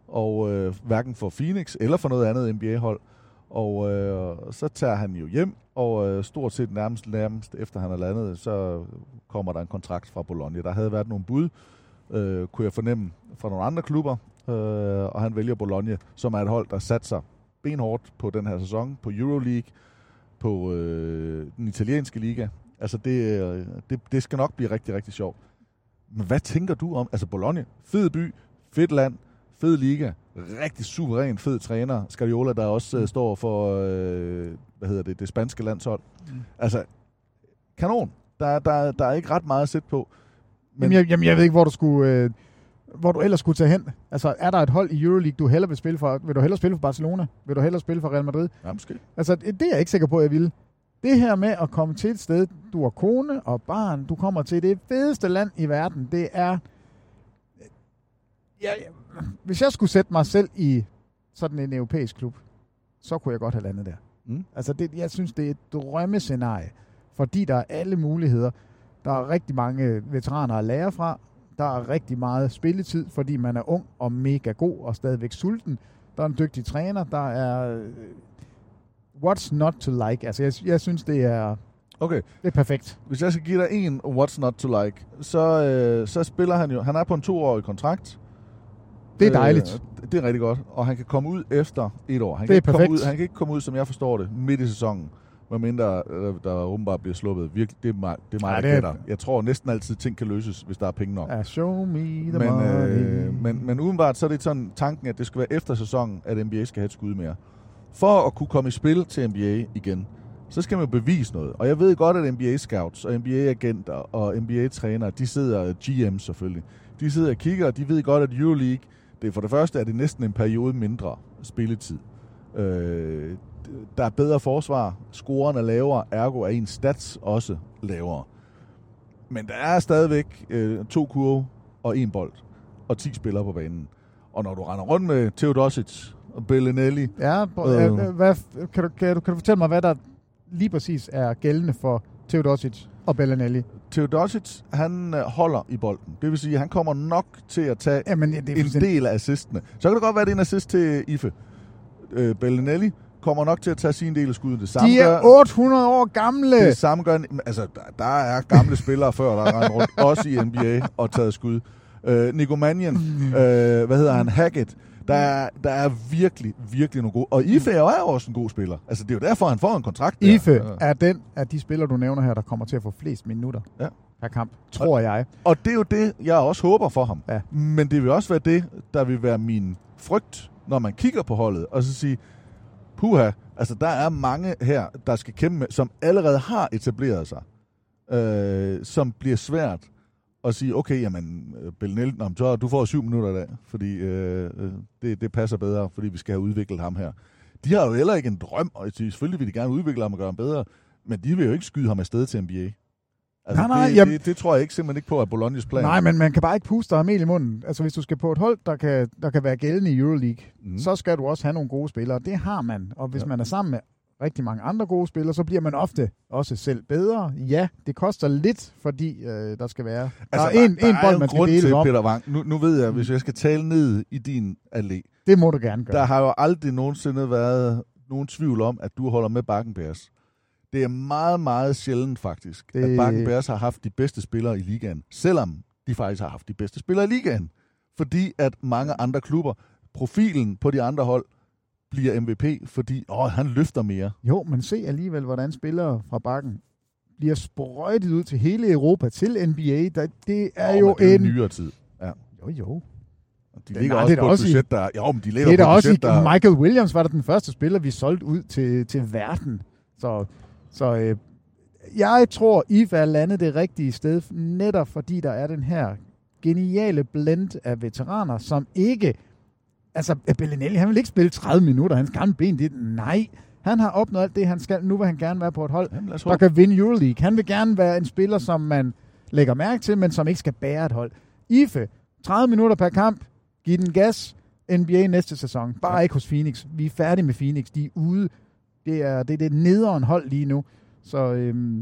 Og øh, hverken for Phoenix eller for noget andet N B A-hold. Og øh, så tager han jo hjem, og øh, stort set nærmest, nærmest efter han er landet, så kommer der en kontrakt fra Bologna. Der havde været nogle bud, øh, kunne jeg fornemme, fra nogle andre klubber, øh, og han vælger Bologna, som er et hold, der satser benhårdt på den her sæson, på Euroleague, på øh, den italienske liga. Altså det, øh, det, det skal nok blive rigtig, rigtig sjovt. Men hvad tænker du om, altså Bologna, fed by, fedt land, fed liga, rigtig suveræn, fed træner, Scariolo, der også uh, står for, øh, hvad hedder det, det spanske landshold. Mm. Altså, kanon. Der, der, der er ikke ret meget at sætte på. Men jamen, jeg, jamen, jeg ved ikke, hvor du skulle, øh, hvor du ellers skulle tage hen. Altså, er der et hold i Euroleague, du hellere vil spille for? Vil du hellere spille for Barcelona? Vil du hellere spille for Real Madrid? Ja, måske. Altså, det er jeg ikke sikker på, at jeg vil. Det her med at komme til et sted, du har kone og barn, du kommer til det fedeste land i verden, det er... Ja, hvis jeg skulle sætte mig selv i sådan en europæisk klub, så kunne jeg godt have landet der. Mm. Altså, det, jeg synes, det er et drømmescenarie, fordi der er alle muligheder. Der er rigtig mange veteraner at lære fra. Der er rigtig meget spilletid, fordi man er ung og mega god og stadigvæk sulten. Der er en dygtig træner. Der er... What's not to like? Altså, jeg, jeg synes, det er... Okay. Det er perfekt. Hvis jeg skal give dig en what's not to like, så, øh, så spiller han jo... Han er på en toårig kontrakt. Det er dejligt. Øh, det er rigtig godt. Og han kan komme ud efter et år. Han det kan er perfekt. Ud, han kan ikke komme ud, som jeg forstår det, midt i sæsonen. Medmindre øh, der åbenbart bliver sluppet. Virkelig, det er mig, det er mig ja, der gætter. Jeg tror næsten altid, ting kan løses, hvis der er penge nok. Ja, show me the men, money. Øh, men, men udenbart så er det sådan tanken, at det skal være efter sæsonen, at N B A skal have et skud mere. For at kunne komme i spil til N B A igen, så skal man bevise noget. Og jeg ved godt, at N B A-scouts og N B A-agenter og N B A-trænere, de sidder, G M selvfølgelig, de sidder og kigger, og de ved godt, at Euroleague, det er for det første, at det næsten en periode mindre spilletid. Øh, der er bedre forsvar, scoren er lavere, ergo er ens stats også lavere. Men der er stadigvæk øh, to kurve og en bold, og ti spillere på banen. Og når du render rundt med Teodosic og Bellinelli... Ja, øh, hvad, kan, du, kan, du, kan du fortælle mig, hvad der lige præcis er gældende for Teodosic og Bellinelli? Teodosic, han holder i bolden. Det vil sige, at han kommer nok til at tage Jamen, det er en del af assistene. Så kan det godt være, at det er en assist til I F E. Øh, Bellinelli kommer nok til at tage sin del af skuddet. Det samme De er gør, otte hundrede år gamle! Det samme gør... Altså, der, der er gamle spillere før, der er rundt, også i N B A, og taget skud. Øh, Nico Mannion, øh, hvad hedder han? Hackett. Der er, der er virkelig, virkelig nogle gode... Og I F E er jo også en god spiller. Altså, det er jo derfor, han får en kontrakt der. I F E er den af de spillere, du nævner her, der kommer til at få flest minutter ja. per kamp, tror og, jeg. Og det er jo det, jeg også håber for ham. Ja. Men det vil også være det, der vil være min frygt, når man kigger på holdet, og så sige, puha, altså der er mange her, der skal kæmpe med, som allerede har etableret sig, øh, som bliver svært at sige, okay, jamen, Bellinelli, så du får syv minutter der, fordi øh, det, det passer bedre, fordi vi skal have udviklet ham her. De har jo heller ikke en drøm, og selvfølgelig vil de gerne udvikle ham og gøre ham bedre, men de vil jo ikke skyde ham afsted til N B A. Altså, nej, nej, det, det, det tror jeg ikke simpelthen ikke på, at Bolognas plan. Nej, men man kan bare ikke puste dig mel i munden. Altså, hvis du skal på et hold, der kan, der kan være gældende i Euroleague, mm. så skal du også have nogle gode spillere. Det har man. Og hvis ja. man er sammen med rigtig mange andre gode spillere, så bliver man ofte også selv bedre. Ja, det koster lidt, fordi øh, der skal være... Altså, der er en, der en bold, er man skal grund dele til, om. Peter Wang. Nu, nu ved jeg, hvis jeg skal tale ned i din allé. Det må du gerne gøre. Der har jo aldrig nogensinde været nogen tvivl om, at du holder med Bakkenbergs. Det er meget, meget sjældent faktisk, Det- at Bakken Bears har haft de bedste spillere i ligaen, selvom de faktisk har haft de bedste spillere i ligaen. Fordi at mange andre klubber, profilen på de andre hold, bliver M V P, fordi åh, han løfter mere. Jo, men se alligevel, hvordan spillere fra Bakken bliver sprøjtet ud til hele Europa, til N B A. Der, det er Åh, jo men det er en... en nyere tid. Ja. Jo, jo. De Det- ligger nej, også det er på da et også i- budget, der... Jo, men de ligger Det er på da et også budget, i, der... Michael Williams var da den første spiller, vi solgte ud til, til verden. Så, så øh, jeg tror, I er landet det rigtige sted, netop fordi der er den her geniale blend af veteraner, som ikke... Altså, Bellinelli, han vil ikke spille tredive minutter. Hans gamle ben, det nej. Han har opnået alt det, han skal. Nu vil han gerne være på et hold, Jamen, lad os der håbe. kan vinde Euroleague. Han vil gerne være en spiller, som man lægger mærke til, men som ikke skal bære et hold. Ife, tredive minutter per kamp. Giv den gas. N B A næste sæson. Bare ja. ikke hos Phoenix. Vi er færdige med Phoenix. De er ude. Det er det, er det nederen hold lige nu. Så, øhm,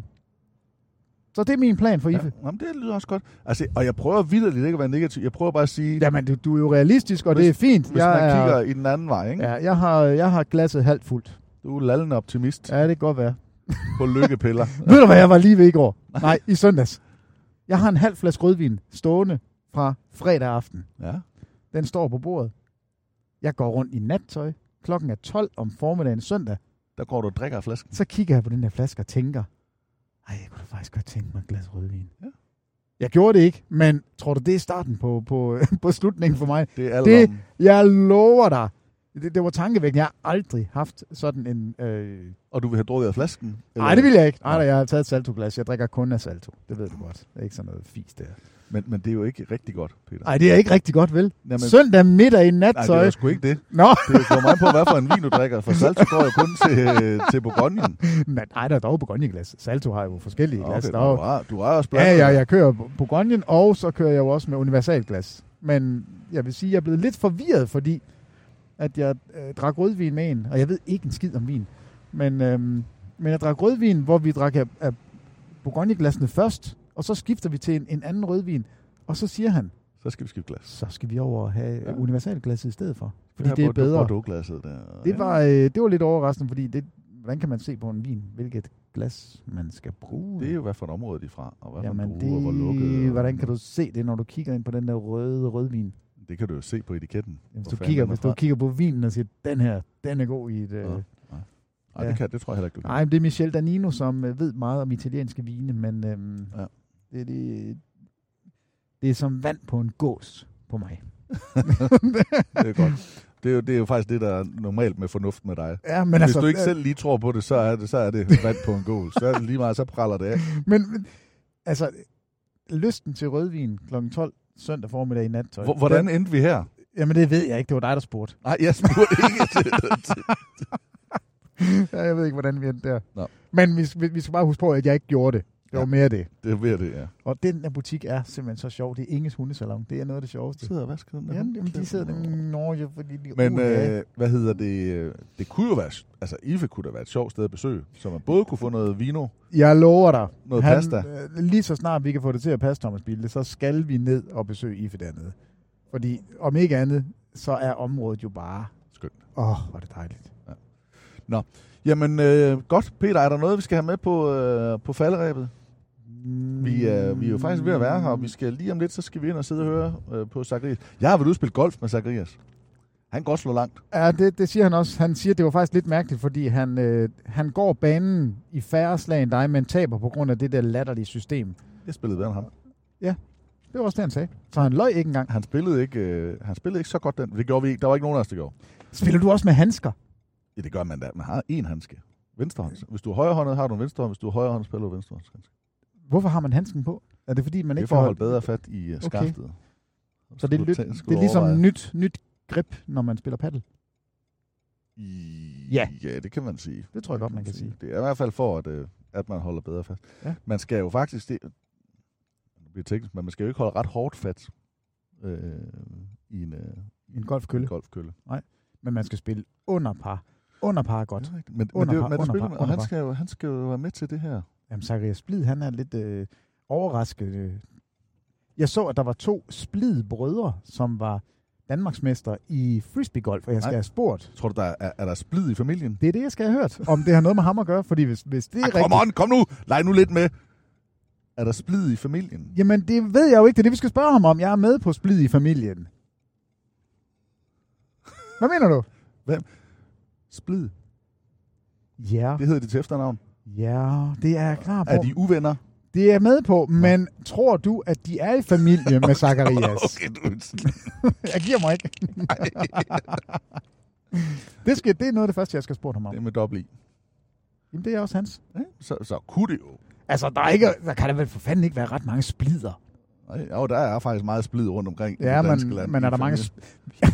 så det er min plan for Ife. Ja, jamen, det lyder også godt. Altså, og jeg prøver vitterligt ikke at være negativ. Jeg prøver bare at sige... Jamen, du, du er jo realistisk, og hvis, det er fint. Hvis jeg man er, kigger i den anden vej, ikke? Ja, jeg har, jeg har glasset halvt fuldt. Du er lallende optimist Ja, det kan godt være. på lykkepiller. Ved du, hvad jeg var lige ved i går? Nej, i søndags. Jeg har en halv flaske rødvin stående fra fredag aften. Ja. Den står på bordet. Jeg går rundt i nattøj. Klokken er tolv om formiddagen søndag. Der går du og drikker af flasken. Så kigger jeg på den der flaske og tænker, ej, jeg kunne da faktisk godt tænke mig et glas rødvin. Ja. Jeg gjorde det ikke, men tror du, det er starten på, på, på slutningen for mig? Det er Det, alderen. jeg lover dig. Det, det var tankevækkende. Jeg har aldrig haft sådan en... Øh... Og du vil have drukket af flasken? Nej, det vil jeg ikke. Nej, jeg har taget et saltoglas. Jeg drikker kun af salto. Det ved du godt. Det er ikke sådan noget fis der. Men, men det er jo ikke rigtig godt, Peter. Nej, det er ikke rigtig godt, vel? Jamen, Søndag middag i Nej, det nattøj. er sgu ikke det. Nå. Det kommer an på, hvad for en vin du drikker. For Salto går jo kun til, til Bourgognen. Nej, der er dog Bourgogne-glas. Salto har jo forskellige Okay, glas. du, Der er jo- har, du har også Ja, blandet. ja, jeg kører Bourgogne, og så kører jeg jo også med universalglas. Men jeg vil sige, at jeg er blevet lidt forvirret, fordi at jeg øh, drak rødvin med en, og jeg ved ikke en skid om vin. Men, øhm, men jeg drak rødvin, hvor vi drak af, af Bourgogne-glassene først, og så skifter vi til en, en anden rødvin, og så siger han, Så skal vi skifte glas. så skal vi over og have Ja. ja. universalglasset i stedet for. Fordi Her det er på- bedre. Bordeaux-glasset der. Det var, øh, det var lidt overraskende, fordi det, hvordan kan man se på en vin, hvilket glas man skal bruge? Det er jo, hvad for et område de er fra, og hvad for Jamen en druer, hvor lukket. det, og- hvordan kan du se det, når du kigger ind på den der røde rødvin? Det kan du jo se på etiketten. Hvis hvor du, fanden kigger, den er hvis du fra. kigger på vinen og siger, den her, den er god i et... Øh... Ja. Nej, Ja. det, kan, det tror jeg heller ikke, du kan. Nej, det er Michel Danino, som øh, ved meget om italienske vine, men øhm, Ja. det, det, det er som vand på en gås på mig. Det er godt. Det er, jo, det er jo faktisk det, der er normalt med fornuft med dig. Ja, men Hvis altså, du ikke øh, selv lige tror på det, så er det, så er det vand på en gål. Så er det lige meget, så praller det af. Men, men altså, lysten til rødvin klokken tolv søndag formiddag i nattøj. Hvor- Hvordan Den- endte vi her? Jamen det ved jeg ikke, det var dig, der spurgte. Nej, jeg spurgte ikke til det. Ja, jeg ved ikke, hvordan vi endte der. Nå. Men vi, vi, vi skal bare huske på, at jeg ikke gjorde det. Det var Ja. mere det. Det er ved det, ja. Og den der butik er simpelthen så sjov. Det er Inges hundesalon. Det er noget af det sjoveste. Sidder og vasker den der Ja, hund. jamen, de sidder der. Nå, ja, fordi de Men uh, ja. øh, hvad hedder det? øh, Det kunne jo være, altså Ife kunne da være et sjovt sted at besøge, så man både kunne få noget vino, Jeg lover dig. noget han, pasta. øh, Lige så snart vi kan få det til at passe, Thomas Bilde, så skal vi ned og besøge Ife dernede. Fordi om ikke andet, så er området jo bare... Skønt. Åh, oh, hvor er det dejligt. Jamen øh, godt, Peter, er der noget, vi skal have med på, øh, på falderæbet? Vi er, vi er jo faktisk ved at være her, og vi skal lige om lidt, så skal vi ind og sidde og høre øh, på Zacharias. Jeg har været ude og spille golf med Zacharias. Han kan godt slå langt. Ja, det, det siger han også. Han siger, at det var faktisk lidt mærkeligt, fordi han, øh, han går banen i færre slag end dig, men taber på grund af det der latterlige system. Jeg spillede bedre end ham. Det var også det, han sagde. Så han løj ikke engang. Han spillede ikke, øh, han spillede ikke så godt den. Det gjorde vi ikke. Der var ikke nogen af os, der gjorde. Spiller du også med handsker? Ja, det gør man da. Man har én handske. Venstrehånds. Hvis du er højrehåndet, har du en venstrehånd. Hvis du er højrehåndet, spiller du venstrehånds. Hvorfor har man handsken på? Er det fordi, man Det er ikke for at får... holde bedre fat i uh, skaftet. Okay. Så det er, lidt, det er ligesom nyt, nyt grip, når man spiller paddle. I... Ja. Ja, det kan man sige. Det tror jeg godt, man kan sige. Det er i hvert fald for, at, øh, at man holder bedre fast. Ja. Man skal jo faktisk... Det, det bliver teknisk, men man skal jo ikke holde ret hårdt fat øh, i en, øh, En golfkølle. En golfkølle. Nej, men man skal spille under par. Under par er godt. Det er rigtigt. Men, men, Under det, par, men det under spiller, par, og under han par. skal, jo, han skal jo være med til det her. Jamen, Zacharias Splid, han er lidt øh, overrasket. Jeg så, at der var to Splid-brødre, som var Danmarksmester i frisbeegolf, og jeg skal Nej. have spurgt. Tror du, der er, er der splid i familien? Det er det, jeg skal have hørt. Om det har noget med ham at gøre, fordi hvis, hvis det er ah, rigtigt... Kom on, kom nu! Leg nu lidt med. Er der splid i familien? Jamen, det ved jeg jo ikke. Det er det, vi skal spørge ham om. Jeg er med på splid i familien. Hvad mener du? Hvem? Splid? Ja. Det hedder det til efternavn. Ja, det er jeg klar på. Er de uvenner? Det er jeg med på, men ja. Tror du, at de er i familie med Zacharias? Okay, du... Jeg giver mig ikke. det, skal, det er noget af det første, jeg skal spørge ham om. Det er med dobbelt i. Jamen, det er også hans. Ja, så, så kunne det jo. Altså, der, er ikke, der kan der vel for fanden ikke være ret mange splider. Nej, jo, der er faktisk meget splid rundt omkring ja, i det danske men, land. men er der mange... Sp-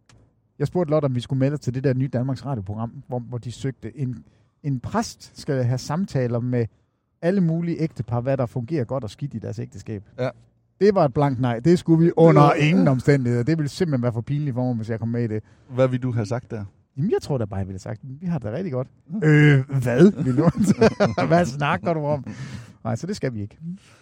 jeg spurgte Lotte, om vi skulle melde til det der nye Danmarks radioprogram, hvor, hvor de søgte en, en præst skal have samtaler med alle mulige ægtepar, hvad der fungerer godt og skidt i deres ægteskab. Ja. Det var et blankt nej. Det skulle vi under ingen omstændigheder. Det ville simpelthen være for pinligt for mig, hvis jeg kom med i det. Hvad ville du have sagt der? Jamen, jeg tror da bare, jeg ville have sagt, vi har det rigtig godt. Mm. Øh, hvad? Vil du? Hvad snakker du om? Nej, så det skal vi ikke.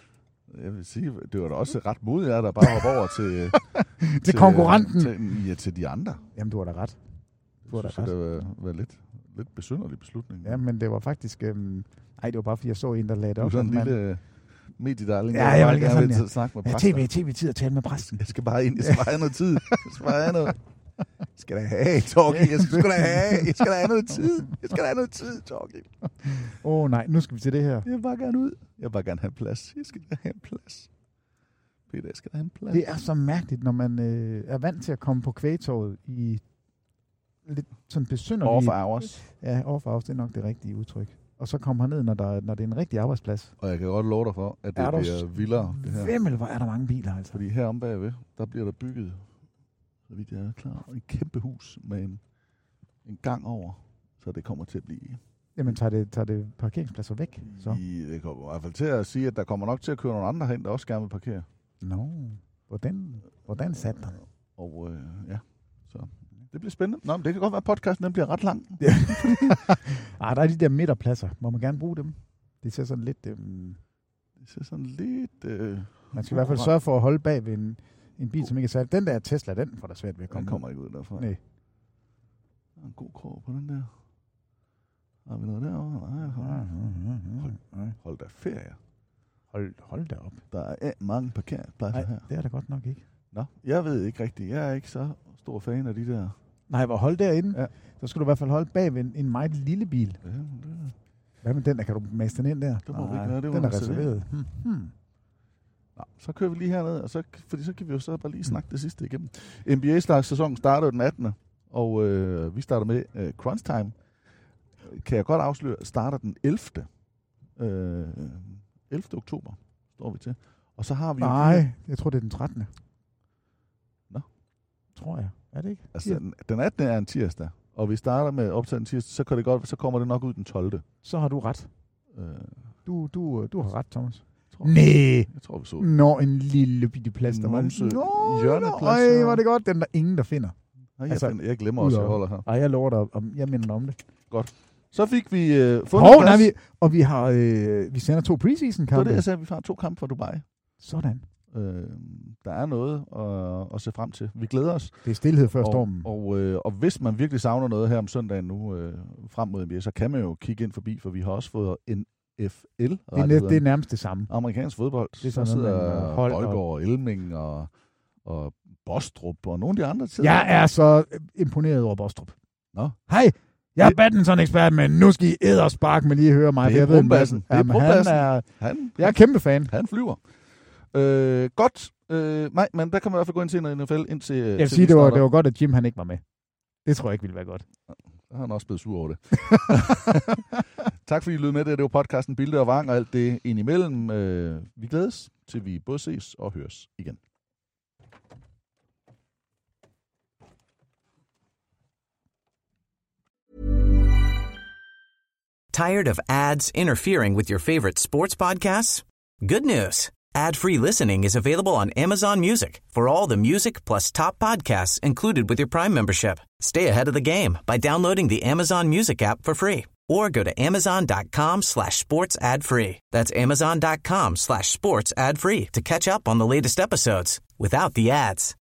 Jeg vil sige, det var da også ret modigt af dig at bare hoppe over til... til, til konkurrenten. Til, ja, til de andre. Jamen, du har da ret. Du har da ret. Det var, var lidt, lidt besynderlig beslutning. Ja, men det var faktisk... Øhm, nej, det var bare, fordi jeg så en, der lagde det op. Du er sådan en lille mediedarling. Ja, jeg vil gerne sådan, ja. snakke med præsten. Ja, tv, tv-tid at tale med præsten. Jeg skal bare ind. Jeg skal bare have noget tid. Jeg skal bare have noget... Skal da have, Torgild. Jeg skal da have. Jeg skal da have noget tid. Jeg skal da have noget tid, Torgild. Åh oh, nej, nu skal vi til det her. Jeg vil bare gerne ud. Jeg vil bare gerne have en plads. Jeg skal da have en plads. Peter, jeg skal da have en plads. Det er så mærkeligt, når man øh, er vant til at komme på kvægtorvet i lidt sådan besynderlige... Off hours. Ja, off hours, det er nok det rigtige udtryk. Og så kommer han ned, når, der, når det er en rigtig arbejdsplads. Og jeg kan godt love dig for, at det bliver vildere. Det her. Vimmel, hvor er der mange biler, altså. Fordi her om bagved, der bliver der bygget, så vidt jeg er klar, et kæmpe hus med en, en gang over. Så det kommer til at blive... Jamen, tager det, tager det parkeringspladser væk? Så? I, det kommer i hvert fald til at sige, at der kommer nok til at køre nogle andre hen, der også gerne vil parkere. Nå, no. hvordan, hvordan satte der? Og øh, ja, så det bliver spændende. Nå, men det kan godt være, at podcasten den bliver ret lang. ah, der er de der midterpladser. Må man gerne bruge dem? Det ser sådan lidt... Øh... Det ser sådan lidt... Øh... Man skal i hvert fald sørge for at holde bag ved en, en bil, som ikke er sat. Den der Tesla, den får der svært ved at komme. Den kommer ikke ud derfra. Nej. Der er en god krog på den der. Har vi noget derovre? Nej, hold, hold, hold da ferie. Hold, hold da op. Der er mange parkeringspladser Nej, her. det er der godt nok ikke. Nå, jeg ved ikke rigtigt. Jeg er ikke så stor fan af de der. Nej, hvor hold derinde. Ja. Så skal du i hvert fald holde bag ved en, en meget lille bil. Ja, det er... Hvad med den der? Kan du mase den ind der? Det må Nej, vi ikke gøre. Det den er reserveret. Hmm. Hmm. Nå, så kører vi lige herned, og så, fordi så kan vi jo så bare lige snakke hmm. det sidste igennem. N B A-slags-sæsonen starter den attende Og øh, vi starter med øh, Crunch Time. Kan jeg godt afsløre, starter den ellevte Øh, ellevte oktober står vi til. Og så har vi... Nej, jo jeg tror, det er den trettende Nå. Tror jeg. Er det ikke? Altså, den, den attende er en tirsdag. Og vi starter med optaget en tirsdag, så kan det godt, så kommer det nok ud den tolvte Så har du ret. Øh, du, du, du har ret, Thomas. Nej. Jeg tror, vi så. Nå, en lille bitte plads, der var en hjørneplads. Ej, var det godt. Den der ingen, der finder. Nej, altså, jeg, jeg glemmer også, at jeg holder her. Ej, jeg lover dig, om, jeg minder om det. Godt. Så fik vi øh, fundet Hov, nej, vi, og vi har øh, vi sender to preseason-kampe. Det er det, jeg sagde, vi har to kampe fra Dubai. Sådan. Øh, der er noget at, at se frem til. Vi glæder os. Det er stillhed før stormen. Og, og, øh, og hvis man virkelig savner noget her om søndagen nu, øh, frem mod N B A, så kan man jo kigge ind forbi, for vi har også fået N F L. Det er, det er nærmest det samme. Amerikansk fodbold. Det er sådan, så sidder Bøjgaard og, og Elming og, og Bostrup og nogle af de andre tider. Jeg er så imponeret over Bostrup. Nå. Hej, jeg er badminton-ekspert, men nu skal I æderspark med lige høre mig. Det er Brumbassen. Det er han er, han, jeg er kæmpe fan. Han flyver. Øh, godt. Øh, nej, men der kan man i hvert fald gå ind til en N F L indtil... Jeg vil sige, det var, det var godt, at Jim han ikke var med. Det tror jeg ikke ville være godt. Der har han også blevet sur over det. Tak fordi I lød med det. Det var podcasten Bilde og Vang og alt det indimellem. Øh, vi glædes til vi både ses og høres igen. Tired of ads interfering with your favorite sports podcasts? Good news. Ad-free listening is available on Amazon Music for all the music plus top podcasts included with your Prime membership. Stay ahead of the game by downloading the Amazon Music app for free or go to amazon.com slash sports ad free. That's amazon.com slash sports ad free to catch up on the latest episodes without the ads.